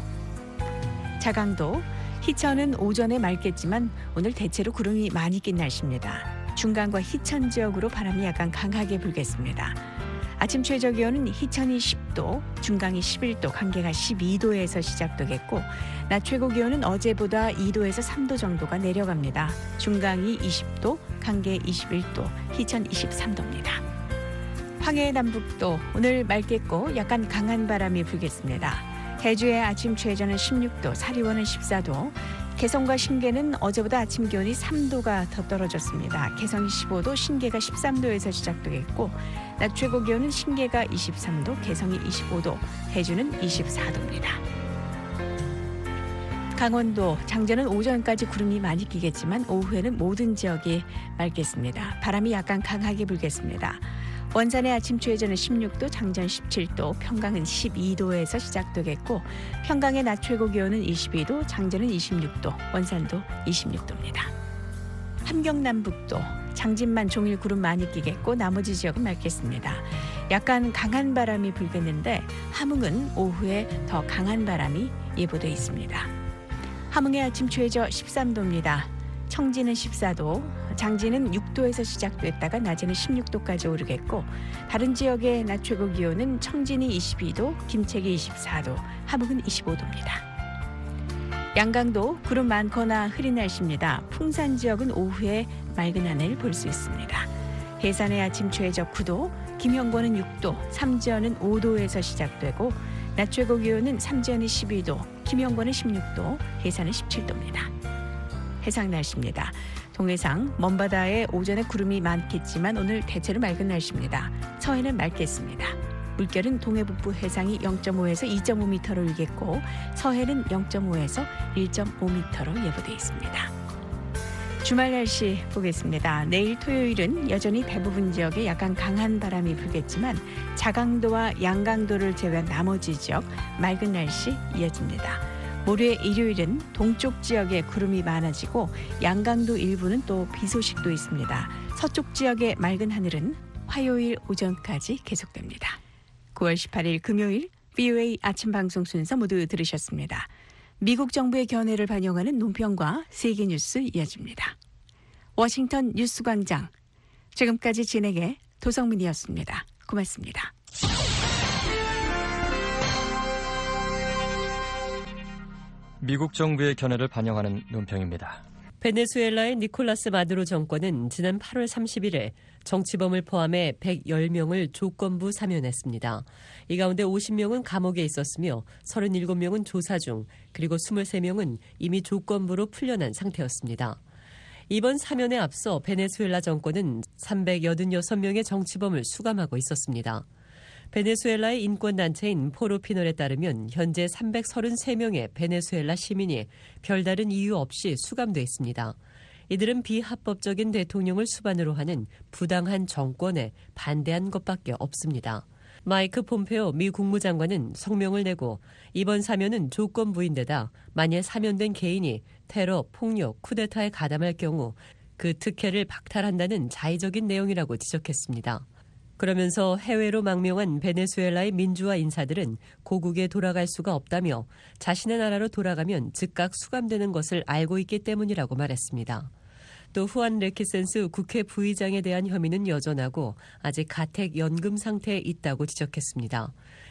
자강도, 희천은 오전에 맑겠지만 오늘 대체로 구름이 많이 낀 날씨입니다. 중강과 희천 지역으로 바람이 약간 강하게 불겠습니다. 아침 최저 기온은 희천이 10도, 중강이 11도, 강계가 12도에서 시작되겠고 낮 최고 기온은 어제보다 2도에서 3도 정도가 내려갑니다. 중강이 20도, 강계 21도, 희천 23도입니다. 황해 남북도 오늘 맑겠고 약간 강한 바람이 불겠습니다. 해주의 아침 최저는 16도, 사리원은 14도, 개성과 신계는 어제보다 아침 기온이 3도가 더 떨어졌습니다. 개성이 15도, 신계가 13도에서 시작되겠고 낮 최고 기온은 신계가 23도, 개성이 25도, 해주는 24도입니다. 강원도, 장전은 오전까지 구름이 많이 끼겠지만 오후에는 모든 지역이 맑겠습니다. 바람이 약간 강하게 불겠습니다. 원산의 아침 최저는 16도, 장전 17도, 평강은 12도에서 시작되겠고 평강의 낮 최고 기온은 22도, 장전은 26도, 원산도 26도입니다. 함경남북도, 장진만 종일 구름 많이 끼겠고 나머지 지역은 맑겠습니다. 약간 강한 바람이 불겠는데 함흥은 오후에 더 강한 바람이 예보돼 있습니다. 함흥의 아침 최저 13도입니다. 청진은 14도, 장진은 6도에서 시작됐다가 낮에는 16도까지 오르겠고 다른 지역의 낮 최고 기온은 청진이 22도, 김책이 24도, 함흥은 25도입니다. 양강도 구름 많거나 흐린 날씨입니다. 풍산 지역은 오후에 맑은 하늘 볼 수 있습니다. 해산의 아침 최저 9도, 김형권은 6도, 삼지연은 5도에서 시작되고 낮 최고 기온은 삼지연이 12도, 김형권은 16도, 해산은 17도입니다. 해상 날씨입니다. 동해상 먼바다에 오전에 구름이 많겠지만 오늘 대체로 맑은 날씨입니다. 서해는 맑겠습니다. 물결은 동해북부 해상이 0.5에서 2.5m로 일겠고 서해는 0.5에서 1.5m로 예보돼 있습니다. 주말 날씨 보겠습니다. 내일 토요일은 여전히 대부분 지역에 약간 강한 바람이 불겠지만 자강도와 양강도를 제외한 나머지 지역 맑은 날씨 이어집니다. 모레 일요일은 동쪽 지역에 구름이 많아지고 양강도 일부는 또 비 소식도 있습니다. 서쪽 지역의 맑은 하늘은 화요일 오전까지 계속됩니다. 9월 18일 금요일 VOA 아침 방송 순서 모두 들으셨습니다. 미국 정부의 견해를 반영하는 논평과 세계 뉴스 이어집니다. 워싱턴 뉴스광장 지금까지 진행의 도성민이었습니다. 고맙습니다. 미국 정부의 견해를 반영하는 논평입니다. 베네수엘라의 니콜라스 마두로 정권은 지난 8월 31일 정치범을 포함해 110명을 조건부 사면했습니다. 이 가운데 50명은 감옥에 있었으며 37명은 조사 중, 그리고 23명은 이미 조건부로 풀려난 상태였습니다. 이번 사면에 앞서 베네수엘라 정권은 386명의 정치범을 수감하고 있었습니다. 베네수엘라의 인권단체인 포로피널에 따르면 현재 333명의 베네수엘라 시민이 별다른 이유 없이 수감돼 있습니다. 이들은 비합법적인 대통령을 수반으로 하는 부당한 정권에 반대한 것밖에 없습니다. 마이크 폼페오 미 국무장관은 성명을 내고 이번 사면은 조건부인데다 만일 사면된 개인이 테러, 폭력, 쿠데타에 가담할 경우 그 특혜를 박탈한다는 자의적인 내용이라고 지적했습니다. 그러면서 해외로 망명한 베네수엘라의 민주화 인사들은 고국에 돌아갈 수가 없다며 자신의 나라로 돌아가면 즉각 수감되는 것을 알고 있기 때문이라고 말했습니다. 또 후안 레키센스 국회 부의장에 대한 혐의는 여전하고 아직 가택 연금 상태에 있다고 지적했습니다.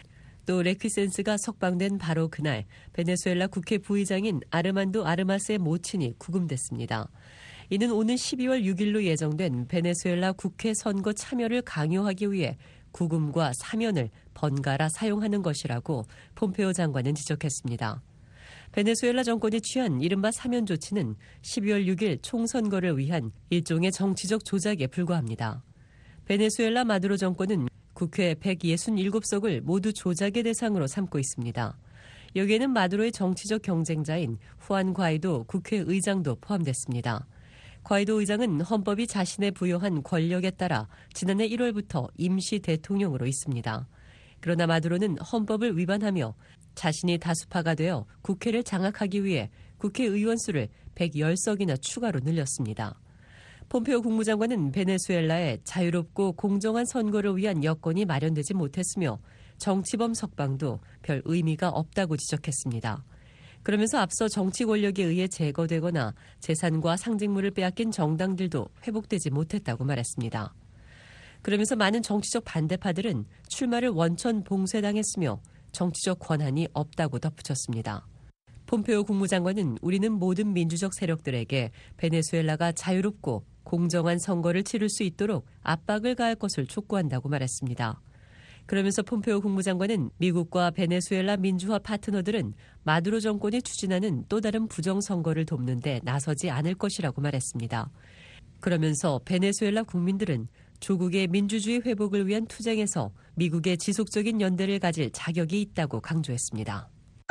또 레퀴센스가 석방된 바로 그날 베네수엘라 국회 부의장인 아르만도 아르마스의 모친이 구금됐습니다. 이는 오는 12월 6일로 예정된 베네수엘라 국회 선거 참여를 강요하기 위해 구금과 사면을 번갈아 사용하는 것이라고 폼페오 장관은 지적했습니다. 베네수엘라 정권이 취한 이른바 사면 조치는 12월 6일 총선거를 위한 일종의 정치적 조작에 불과합니다. 베네수엘라 마두로 정권은 국회 167석을 모두 조작의 대상으로 삼고 있습니다. 여기에는 마두로의 정치적 경쟁자인 후안 과이도 국회의장도 포함됐습니다. 과이도 의장은 헌법이 자신에 부여한 권력에 따라 지난해 1월부터 임시 대통령으로 있습니다. 그러나 마두로는 헌법을 위반하며 자신이 다수파가 되어 국회를 장악하기 위해 국회의원 수를 110석이나 추가로 늘렸습니다. 폼페오 국무장관은 베네수엘라에 자유롭고 공정한 선거를 위한 여건이 마련되지 못했으며 정치범 석방도 별 의미가 없다고 지적했습니다. 그러면서 앞서 정치 권력에 의해 제거되거나 재산과 상징물을 빼앗긴 정당들도 회복되지 못했다고 말했습니다. 그러면서 많은 정치적 반대파들은 출마를 원천 봉쇄당했으며 정치적 권한이 없다고 덧붙였습니다. 폼페오 국무장관은 우리는 모든 민주적 세력들에게 베네수엘라가 자유롭고 공정한 선거를 치를 수 있도록 압박을 가할 것을 촉구한다고 말했습니다. 그러면서 폼페오 국무장관은 미국과 베네수엘라 민주화 파트너들은 마두로 정권이 추진하는 또 다른 부정선거를 돕는 데 나서지 않을 것이라고 말했습니다. 그러면서 베네수엘라 국민들은 조국의 민주주의 회복을 위한 투쟁에서 미국의 지속적인 연대를 가질 자격이 있다고 강조했습니다.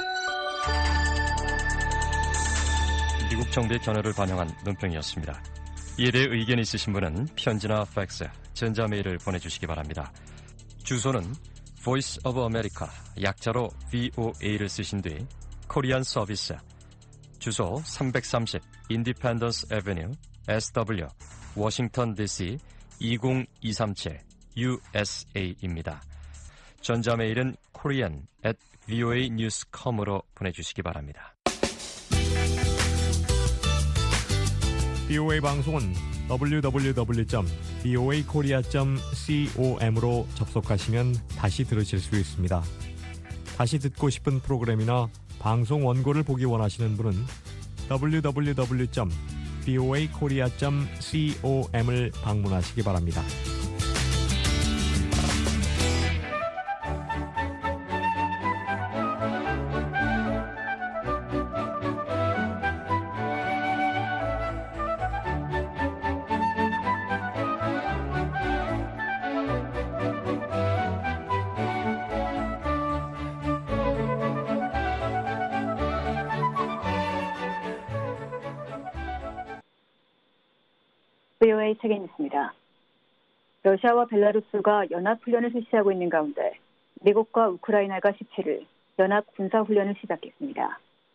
미국 정부의 견해를 반영한 논평이었습니다. 이에 대해 의견 있으신 분은 편지나 팩스, 전자메일을 보내주시기 바랍니다. 주소는 Voice of America, 약자로 VOA를 쓰신 뒤 코리안 서비스, 주소 330 Independence Avenue, SW, 워싱턴 DC 20237 USA입니다. 전자메일은 korean@voanews.com으로 보내주시기 바랍니다. VOA 방송은 www.voakorea.com으로 접속하시면 다시 들으실 수 있습니다. 다시 듣고 싶은 프로그램이나 방송 원고를 보기 원하시는 분은 www.voakorea.com을 방문하시기 바랍니다. VOA 책임있습니다. 러시아와 벨라루스가 연합훈련을 실시하고 있는 가운데 미국과 우크라이나가 17일 연합 군사훈련을 시작했습니다.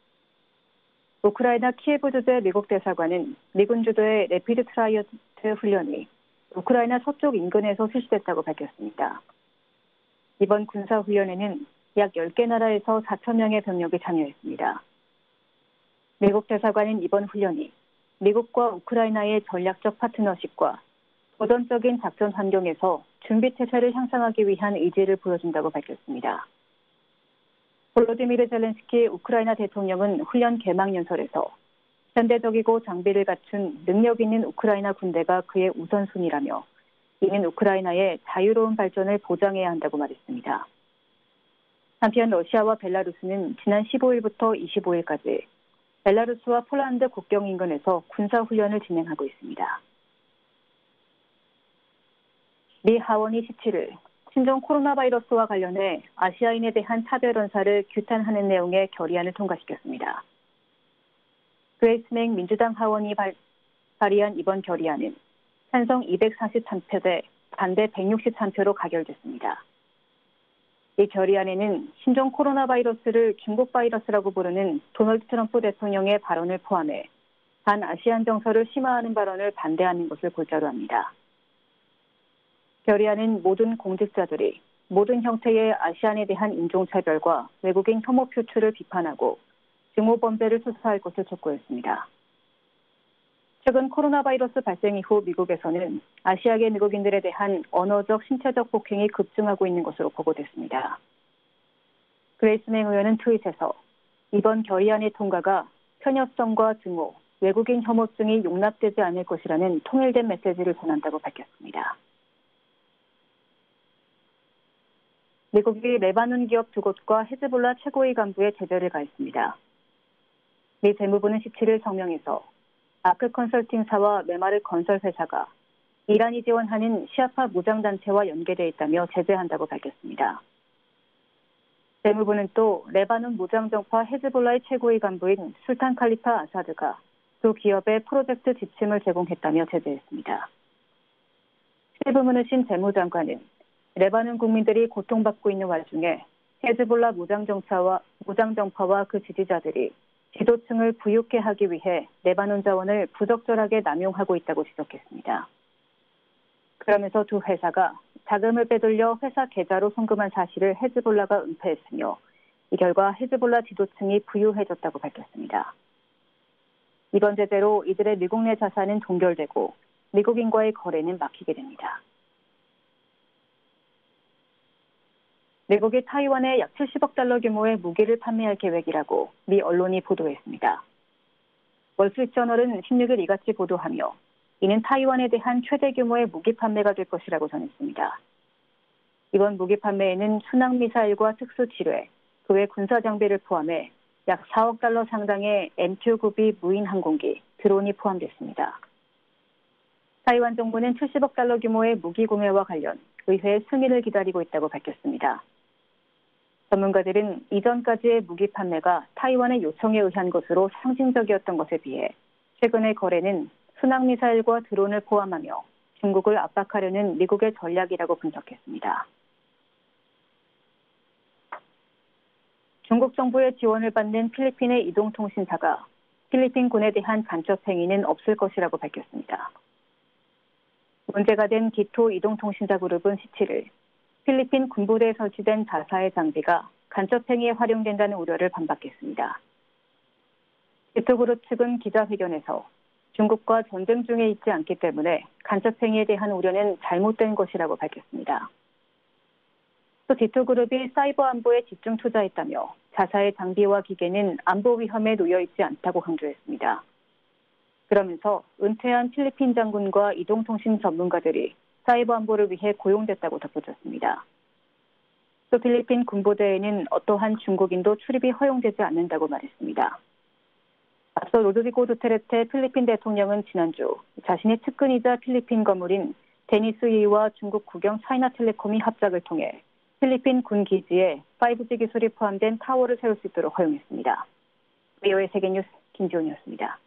우크라이나 키예브 주재 미국 대사관은 미군 주도의 레피드 트라이어트 훈련이 우크라이나 서쪽 인근에서 실시됐다고 밝혔습니다. 이번 군사훈련에는 약 10개 나라에서 4,000명의 병력이 참여했습니다. 미국 대사관은 이번 훈련이 미국과 우크라이나의 전략적 파트너십과 도전적인 작전 환경에서 준비 태세를 향상하기 위한 의지를 보여준다고 밝혔습니다. 볼로디미르 젤렌스키 우크라이나 대통령은 훈련 개막 연설에서 현대적이고 장비를 갖춘 능력 있는 우크라이나 군대가 그의 우선순위라며 이는 우크라이나의 자유로운 발전을 보장해야 한다고 말했습니다. 한편 러시아와 벨라루스는 지난 15일부터 25일까지 벨라루스와 폴란드 국경 인근에서 군사훈련을 진행하고 있습니다. 미 하원이 17일 신종 코로나 바이러스와 관련해 아시아인에 대한 차별 언사를 규탄하는 내용의 결의안을 통과시켰습니다. 그레이스맹 민주당 하원이 발의한 이번 결의안은 찬성 243표 대 반대 163표로 가결됐습니다. 이 결의안에는 신종 코로나 바이러스를 중국 바이러스라고 부르는 도널드 트럼프 대통령의 발언을 포함해 반아시안 정서를 심화하는 발언을 반대하는 것을 골자로 합니다. 결의안은 모든 공직자들이 모든 형태의 아시안에 대한 인종차별과 외국인 혐오 표출을 비판하고 증오범죄를 수사할 것을 촉구했습니다. 최근 코로나 바이러스 발생 이후 미국에서는 아시아계 미국인들에 대한 언어적, 신체적 폭행이 급증하고 있는 것으로 보고됐습니다. 그레이스맹 의원은 트윗에서 이번 결의안의 통과가 편협성과 증오, 외국인 혐오증이 용납되지 않을 것이라는 통일된 메시지를 전한다고 밝혔습니다. 미국이 레바논 기업 2곳과 헤즈볼라 최고위 간부의 제재를 가했습니다. 미 재무부는 17일 성명에서 아크 컨설팅사와 메마르 건설회사가 이란이 지원하는 시아파 무장단체와 연계되어 있다며 제재한다고 밝혔습니다. 재무부는 또 레바논 무장정파 헤즈볼라의 최고위 간부인 술탄 칼리파 아사드가 두 기업의 프로젝트 지침을 제공했다며 제재했습니다. 실브문을 신 재무장관은 레바논 국민들이 고통받고 있는 와중에 헤즈볼라 무장정파와 그 지지자들이 지도층을 부유케 하기 위해 레바논 자원을 부적절하게 남용하고 있다고 지적했습니다. 그러면서 두 회사가 자금을 빼돌려 회사 계좌로 송금한 사실을 헤즈볼라가 은폐했으며 이 결과 헤즈볼라 지도층이 부유해졌다고 밝혔습니다. 이번 제재로 이들의 미국 내 자산은 동결되고 미국인과의 거래는 막히게 됩니다. 미국이 타이완에 약 70억 달러 규모의 무기를 판매할 계획이라고 미 언론이 보도했습니다. 월스트리트저널은 16일 이같이 보도하며 이는 타이완에 대한 최대 규모의 무기 판매가 될 것이라고 전했습니다. 이번 무기 판매에는 순항미사일과 특수지뢰, 그 외 군사장비를 포함해 약 4억 달러 상당의 MQ-9B 무인 항공기, 드론이 포함됐습니다. 타이완 정부는 70억 달러 규모의 무기 구매와 관련 의회의 승인을 기다리고 있다고 밝혔습니다. 전문가들은 이전까지의 무기 판매가 타이완의 요청에 의한 것으로 상징적이었던 것에 비해 최근의 거래는 순항미사일과 드론을 포함하며 중국을 압박하려는 미국의 전략이라고 분석했습니다. 중국 정부의 지원을 받는 필리핀의 이동통신사가 필리핀군에 대한 간첩 행위는 없을 것이라고 밝혔습니다. 문제가 된 기토 이동통신사 그룹은 17일 필리핀 군부대에 설치된 자사의 장비가 간첩 행위에 활용된다는 우려를 반박했습니다. 기토 그룹 측은 기자회견에서 중국과 전쟁 중에 있지 않기 때문에 간첩 행위에 대한 우려는 잘못된 것이라고 밝혔습니다. 또 디토 그룹이 사이버 안보에 집중 투자했다며 자사의 장비와 기계는 안보 위험에 놓여 있지 않다고 강조했습니다. 그러면서 은퇴한 필리핀 장군과 이동통신 전문가들이 사이버 안보를 위해 고용됐다고 덧붙였습니다. 또 필리핀 군부대에는 어떠한 중국인도 출입이 허용되지 않는다고 말했습니다. 앞서 로드리고 두테르테 필리핀 대통령은 지난주 자신의 측근이자 필리핀 거물인 데니스이와 중국 국영 차이나텔레콤이 합작을 통해 필리핀 군 기지에 5G 기술이 포함된 타워를 세울 수 있도록 허용했습니다. VOA 세계뉴스 김지훈이었습니다.